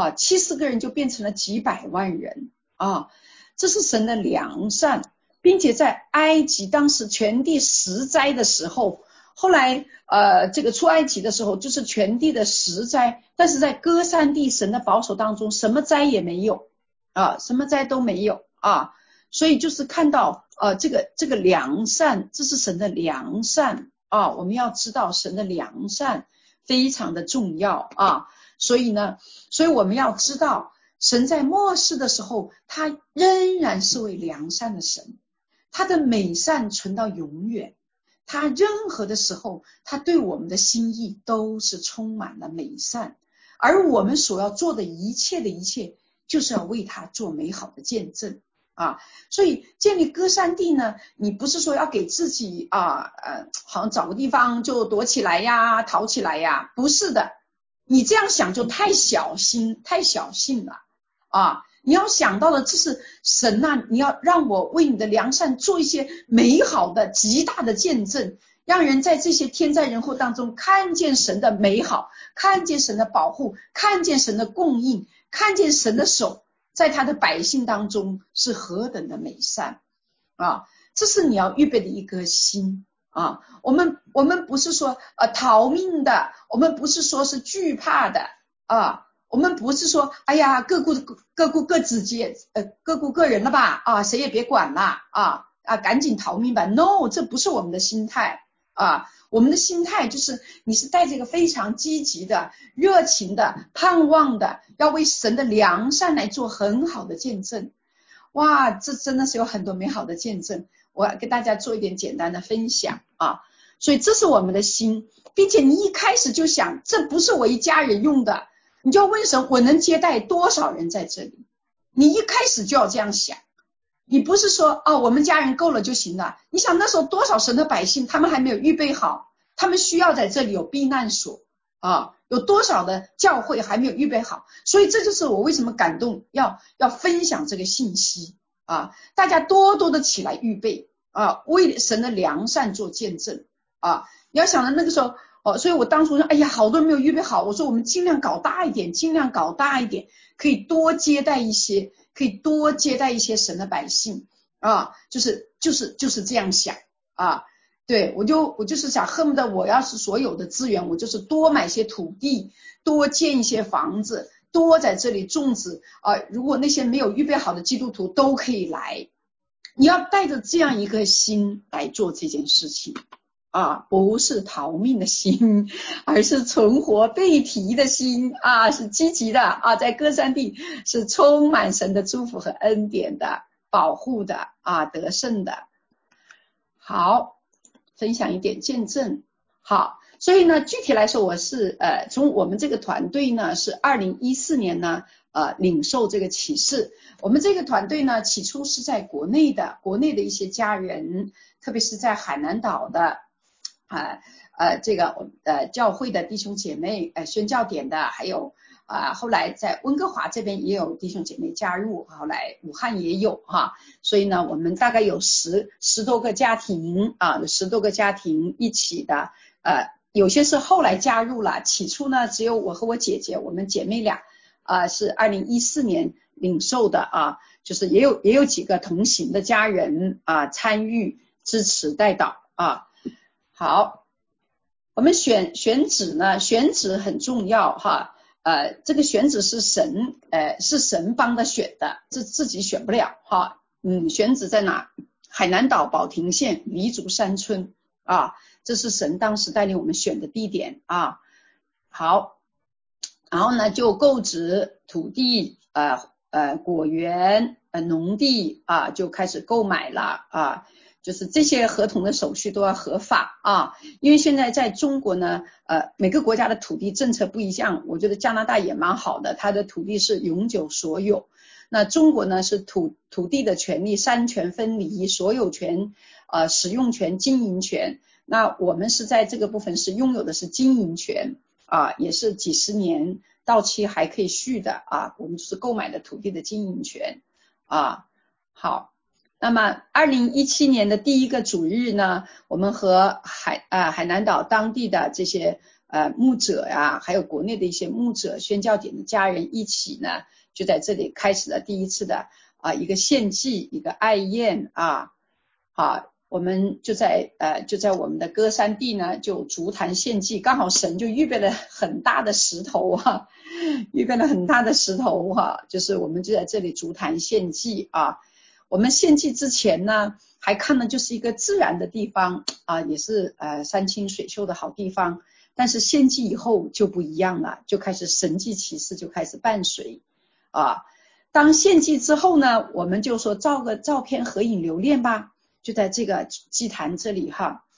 70个人就变成了几百万人这是神的良善，并且在埃及当时全地十灾的时候，后来这个出埃及的时候就是全地的十灾，但是在歌山地神的保守当中，什么灾也没有什么灾都没有所以就是看到这个良善，这是神的良善我们要知道神的良善非常的重要所以我们要知道神在末世的时候，他仍然是位良善的神，他的美善存到永远，他任何的时候他对我们的心意都是充满了美善，而我们所要做的一切就是要为他做美好的见证所以建立歌山地呢，你不是说要给自己好像找个地方就躲起来呀逃起来呀，不是的，你这样想就太小信了你要想到的这是神你要让我为你的良善做一些美好的极大的见证，让人在这些天灾人祸当中看见神的美好，看见神的保护，看见神的供应，看见神的手在他的百姓当中是何等的美善这是你要预备的一颗心我们不是说逃命的，我们不是说是惧怕的我们不是说哎呀各顾各人了吧谁也别管了赶紧逃命吧 ，no， 这不是我们的心态我们的心态就是你是带着一个非常积极的热情的盼望的，要为神的良善来做很好的见证哇，这真的是有很多美好的见证，我要跟大家做一点简单的分享所以这是我们的心，并且你一开始就想这不是我一家人用的，你就要问神我能接待多少人在这里，你一开始就要这样想，你不是说我们家人够了就行了，你想那时候多少神的百姓他们还没有预备好，他们需要在这里有避难所有多少的教会还没有预备好，所以这就是我为什么感动要分享这个信息大家多多的起来预备为神的良善做见证你要想到那个时候所以我当初说哎呀好多人没有预备好，我说我们尽量搞大一点，可以多接待一些神的百姓就是这样想对，我就是想恨不得我要是所有的资源，我就是多买些土地，多建一些房子，多在这里种植如果那些没有预备好的基督徒都可以来，你要带着这样一个心来做这件事情不是逃命的心，而是存活被提的心是积极的在歌山地是充满神的祝福和恩典的，保护的得胜的。好，分享一点见证。好，所以呢，具体来说，我是从我们这个团队呢是2014年呢领受这个启示。我们这个团队呢起初是在国内的一些家人，特别是在海南岛的这个教会的弟兄姐妹宣教点的，还有后来在温哥华这边也有弟兄姐妹加入，后来武汉也有所以呢我们大概有十多个家庭有10多个家庭一起的有些是后来加入了，起初呢只有我和我姐姐，我们姐妹俩是2014年领受的就是也有几个同行的家人参与支持代祷好，我们选址呢，选址很重要这个选址是神帮的选的，自己选不了选址在哪？海南岛保亭县黎族山村这是神当时带领我们选的地点好，然后呢就购置土地果园农地就开始购买了就是这些合同的手续都要合法因为现在在中国呢每个国家的土地政策不一样，我觉得加拿大也蛮好的，它的土地是永久所有，那中国呢是土地的权利三权分离，所有权使用权经营权，那我们是在这个部分是拥有的是经营权也是几十年到期还可以续的我们就是购买的土地的经营权好，那么2017年的第一个主日呢，我们和海南岛当地的这些牧者还有国内的一些牧者宣教点的家人一起呢，就在这里开始了第一次的一个献祭，一个爱宴好，我们就在我们的歌山地呢就竹坛献祭，刚好神就预备了很大的石头就是我们就在这里竹坛献祭我们献祭之前呢还看的就是一个自然的地方也是山清水秀的好地方，但是献祭以后就不一样了，就开始神迹奇事就开始伴随当献祭之后呢，我们就说照个照片合影留念吧，就在这个祭坛这里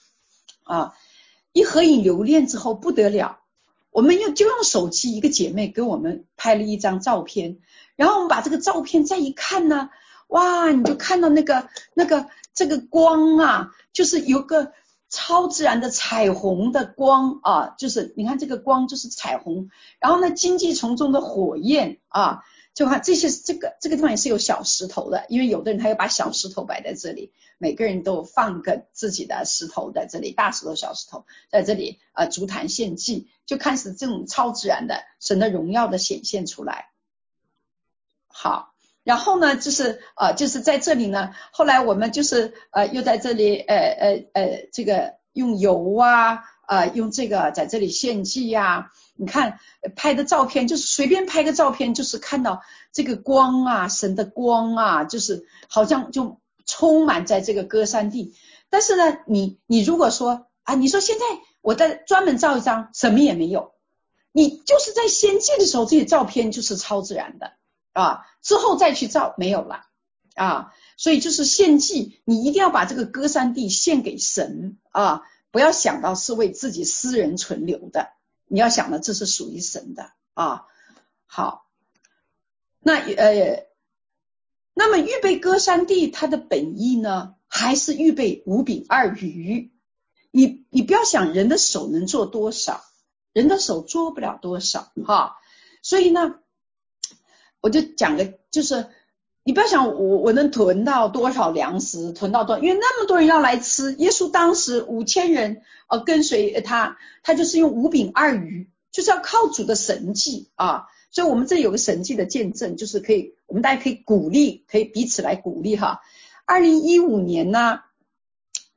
一合影留念之后不得了，我们就用手机，一个姐妹给我们拍了一张照片，然后我们把这个照片再一看呢，哇，你就看到这个光就是有个超自然的彩虹的光就是你看这个光就是彩虹，然后呢荆棘丛中的火焰就看这些这个地方也是有小石头的，因为有的人他要把小石头摆在这里，每个人都放个自己的石头在这里，大石头小石头在这里竹坛献祭，就看是这种超自然的神的荣耀的显现出来。好，然后呢就是在这里呢，后来我们就是又在这里这个用油用这个在这里献祭你看拍的照片就是随便拍个照片，就是看到这个光神的光就是好像就充满在这个歌山地。但是呢你如果说你说现在我再专门照一张，什么也没有，你就是在献祭的时候这些照片就是超自然的之后再去照没有了所以就是献祭你一定要把这个歌山地献给神不要想到是为自己私人存留的，你要想的这是属于神的好，那么预备歌山地它的本意呢，还是预备5饼2鱼。你不要想人的手能做多少，人的手做不了多少所以呢我就讲个，就是你不要想我能囤到多少粮食，囤到多少，因为那么多人要来吃。耶稣当时5000人跟随他就是用5饼2鱼，就是要靠主的神迹所以我们这有个神迹的见证，就是我们大家可以鼓励，可以彼此来鼓励2015年呢，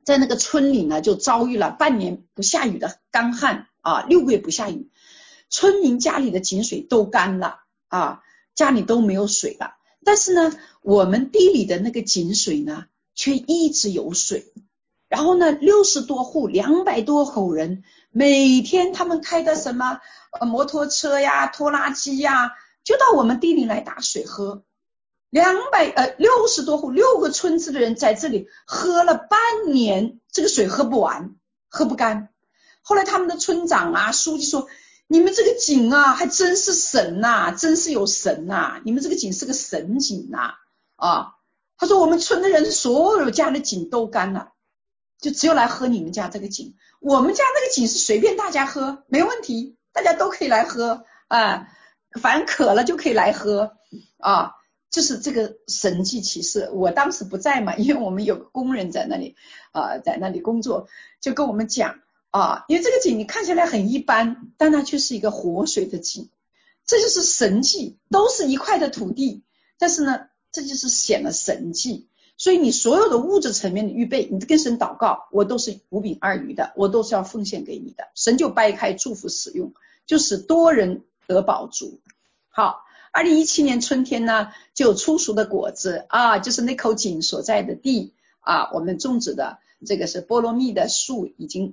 在那个村里呢就遭遇了半年不下雨的干旱啊，6个月不下雨，村民家里的井水都干了啊，家里都没有水了。但是呢我们地里的那个井水呢却一直有水。然后呢60多户200多口人，每天他们开的什么摩托车呀拖拉机呀就到我们地里来打水喝。60多户6个村子的人在这里喝了半年，这个水喝不完喝不干。后来他们的村长啊书记说，你们这个井啊还真是神啊，真是有神啊，你们这个井是个神井啊。他说我们村的人所有家的井都干了，就只有来喝你们家这个井，我们家这个井是随便大家喝没问题，大家都可以来喝啊，反正渴了就可以来喝啊。就是这个神迹奇事。我当时不在嘛，因为我们有个工人在那里在那里工作，就跟我们讲啊，因为这个井你看起来很一般，但它却是一个活水的井，这就是神迹，都是一块的土地，但是呢这就是显了神迹。所以你所有的物质层面的预备，你跟神祷告，我都是5饼2鱼的，我都是要奉献给你的，神就掰开祝福使用，就是多人得饱足。好，2017年春天呢就有初熟的果子啊，就是那口井所在的地啊，我们种植的这个是菠萝蜜的树已经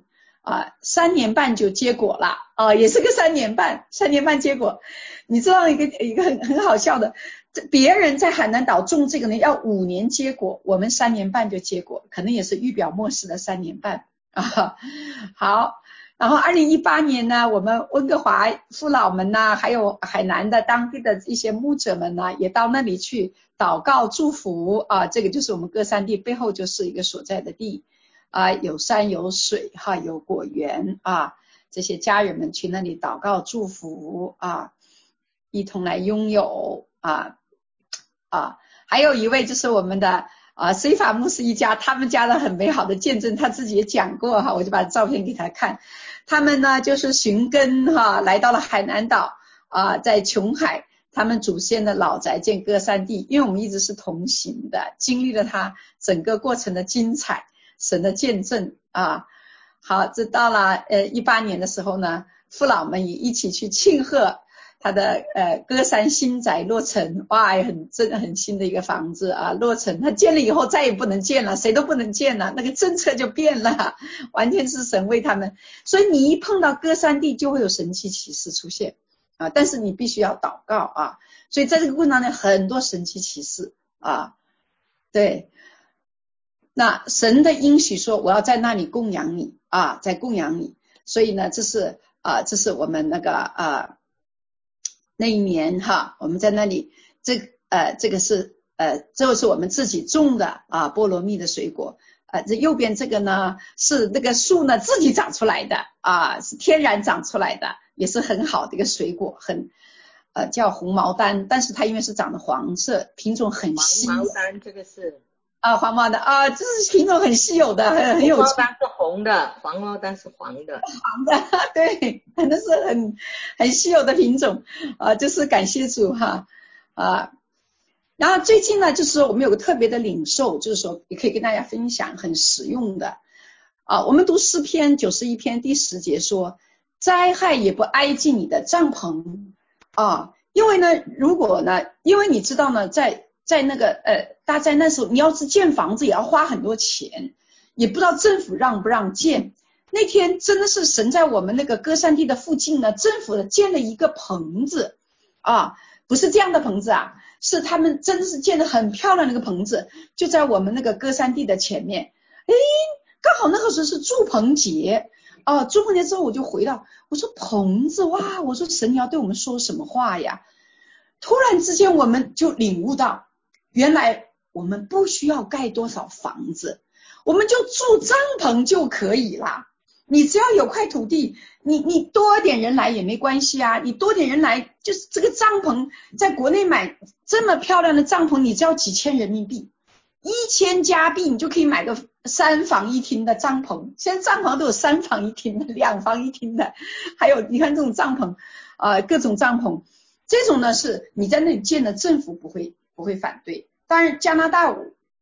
3年半就结果了啊，也是个3年半结果。你知道一个很好笑的，别人在海南岛种这个呢要5年结果，我们3年半就结果，可能也是预表末世的3年半啊。好，然后2018年呢，我们温哥华父老们呢，还有海南的当地的一些牧者们呢，也到那里去祷告祝福啊。这个就是我们歌山地背后就是一个所在的地啊，有山有水哈，有果园啊，这些家人们去那里祷告祝福啊，一同来拥有还有一位就是我们的水法牧师一家，他们家的很美好的见证，他自己也讲过哈，我就把照片给他看。他们呢就是寻根来到了海南岛在琼海他们祖先的老宅建歌山地，因为我们一直是同行的，经历了他整个过程的精彩，神的见证啊。好，这到了18年的时候呢，父老们也一起去庆贺他的歌山新宅落成，哇，真的很新的一个房子落成。他建了以后再也不能建了，谁都不能建了，那个政策就变了，完全是神为他们。所以你一碰到歌山地就会有神奇奇事出现但是你必须要祷告所以在这个过程当中很多神奇奇事对。那神的应许说我要在那里供养你在供养你，所以呢这是我们那个那一年我们在那里这个是这是我们自己种的菠萝蜜的水果这右边这个呢是那个树呢自己长出来的是天然长出来的，也是很好的一个水果，很叫红毛丹，但是它因为是长的黄色，品种很稀。 黄毛丹这个是黄毛丹这是品种很稀有的，很有趣。 黄毛丹是红的，黄毛丹是黄的。 黄的，对，那是很稀有的品种就是感谢主然后最近呢，就是我们有个特别的领受，就是说也可以跟大家分享，很实用的我们读诗篇91篇第10节说，灾害也不挨近你的帐篷因为呢，如果呢，因为你知道呢，在那个大灾难时候，你要是建房子也要花很多钱，也不知道政府让不让建。那天真的是神在我们那个歌山地的附近呢，政府建了一个棚子不是这样的棚子是他们真的是建得很漂亮的一个棚子，就在我们那个歌山地的前面。刚好那个时候是祝棚节祝棚节之后我就回到，我说棚子哇，我说神你要对我们说什么话呀？突然之间我们就领悟到，原来我们不需要盖多少房子，我们就住帐篷就可以啦。你只要有块土地，你多点人来也没关系你多点人来，就是这个帐篷在国内买这么漂亮的帐篷，你只要几千人民币，1000加币你就可以买个3房1厅的帐篷。现在帐篷都有3房1厅的，2房1厅的，还有你看这种帐篷各种帐篷，这种呢是你在那里建的，政府不会反对。当然加拿大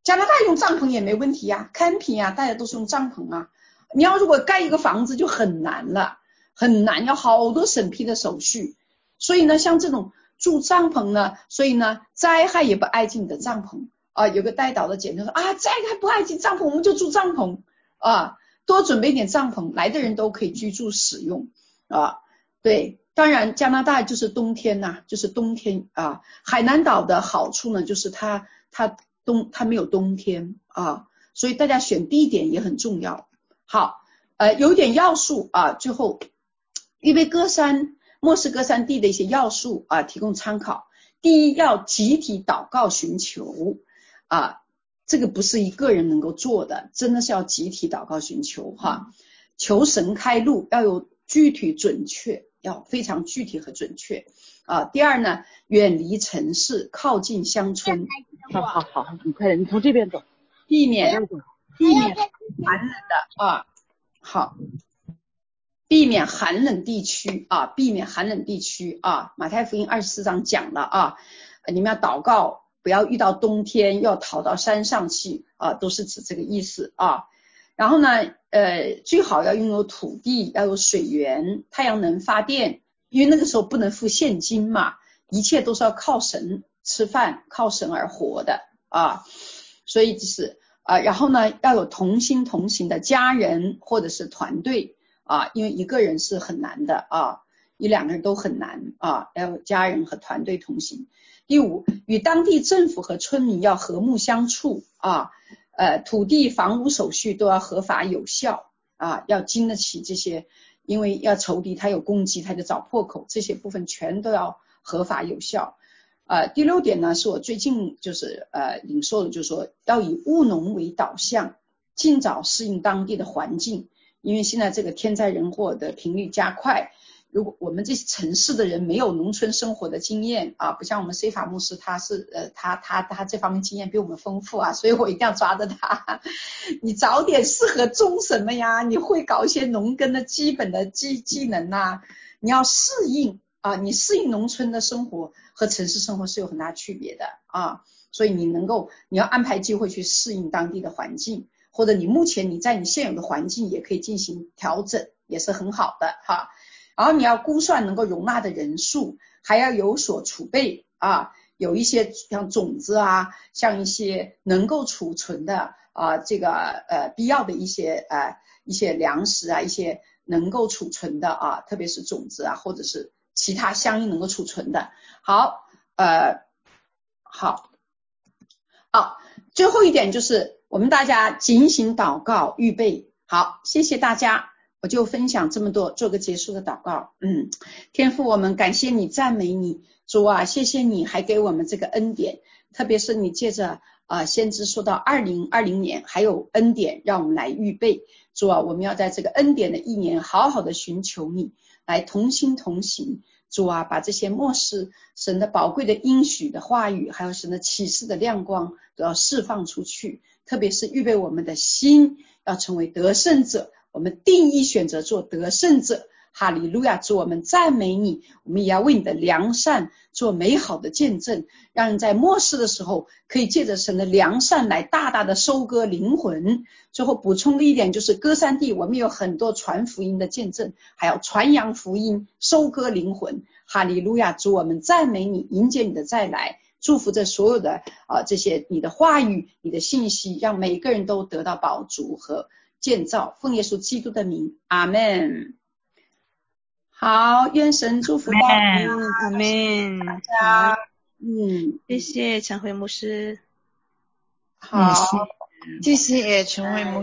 加拿大用帐篷也没问题啊 ，camping 啊，大家都是用帐篷啊。你要如果盖一个房子就很难了，很难，要好多审批的手续。所以呢，像这种住帐篷呢，所以呢，灾害也不挨近你的帐篷啊。有个带导的姐妹说啊，灾害不挨近帐篷，我们就住帐篷啊，多准备点帐篷，来的人都可以居住使用啊。对，当然加拿大就是冬天呐，就是冬天啊。海南岛的好处呢，就是它没有冬天啊，所以大家选地点也很重要。好，有点要素啊，最后预备末世歌山地的一些要素啊，提供参考。第一，要集体祷告寻求啊，这个不是一个人能够做的，真的是要集体祷告寻求哈，求神开路，要有具体准确，要非常具体和准确啊。第二呢，远离城市，靠近乡村。 好，你快点，你从这边走， 避免寒冷的啊，好，避免寒冷地区啊，马太福音24章讲了啊，你们要祷告，不要遇到冬天，要逃到山上去啊，都是指这个意思啊。然后呢，最好要拥有土地，要有水源，太阳能发电，因为那个时候不能付现金嘛，一切都是要靠神吃饭，靠神而活的啊，所以就是然后呢，要有同心同行的家人或者是团队啊，因为一个人是很难的啊，一两个人都很难啊，要有家人和团队同行。第五，与当地政府和村民要和睦相处啊，土地房屋手续都要合法有效啊，要经得起这些，因为要筹敌，他有攻击，他就找破口，这些部分全都要合法有效。第六点呢，是我最近就是领受的，就是说要以务农为导向，尽早适应当地的环境，因为现在这个天灾人祸的频率加快，如果我们这些城市的人没有农村生活的经验啊，不像我们 C 法牧师，他是他这方面经验比我们丰富啊，所以我一定要抓着他。你早点适合种什么呀？你会搞一些农耕的基本的技能啊，你要适应啊，你适应农村的生活和城市生活是有很大区别的啊，所以你要安排机会去适应当地的环境，或者你在你现有的环境也可以进行调整，也是很好的哈。然后你要估算能够容纳的人数，还要有所储备啊，有一些像种子啊，像一些能够储存的这个必要的一些粮食啊，一些能够储存的啊，特别是种子啊，或者是其他相应能够储存的。好，最后一点就是我们大家警醒祷告预备好，谢谢大家，我就分享这么多，做个结束的祷告。天父，我们感谢你，赞美你，主啊，谢谢你还给我们这个恩典，特别是你借着先知说到2020年还有恩典让我们来预备，主啊，我们要在这个恩典的一年好好的寻求你，来同心同行，主啊，把这些末世神的宝贵的应许的话语，还有神的启示的亮光都要释放出去，特别是预备我们的心要成为得胜者，我们定义选择做得胜者。哈利路亚，主我们赞美你，我们也要为你的良善做美好的见证，让人在末世的时候可以借着神的良善来大大的收割灵魂。最后补充的一点就是歌山地我们有很多传福音的见证，还要传扬福音收割灵魂。哈利路亚，主我们赞美你，迎接你的再来，祝福着所有的这些你的话语你的信息，让每个人都得到饱足和建造，奉耶稣基督的名，阿们。好，愿神祝福大家， 阿们， 大家， 谢谢陈慧牧师。 好， 谢谢陈慧牧师。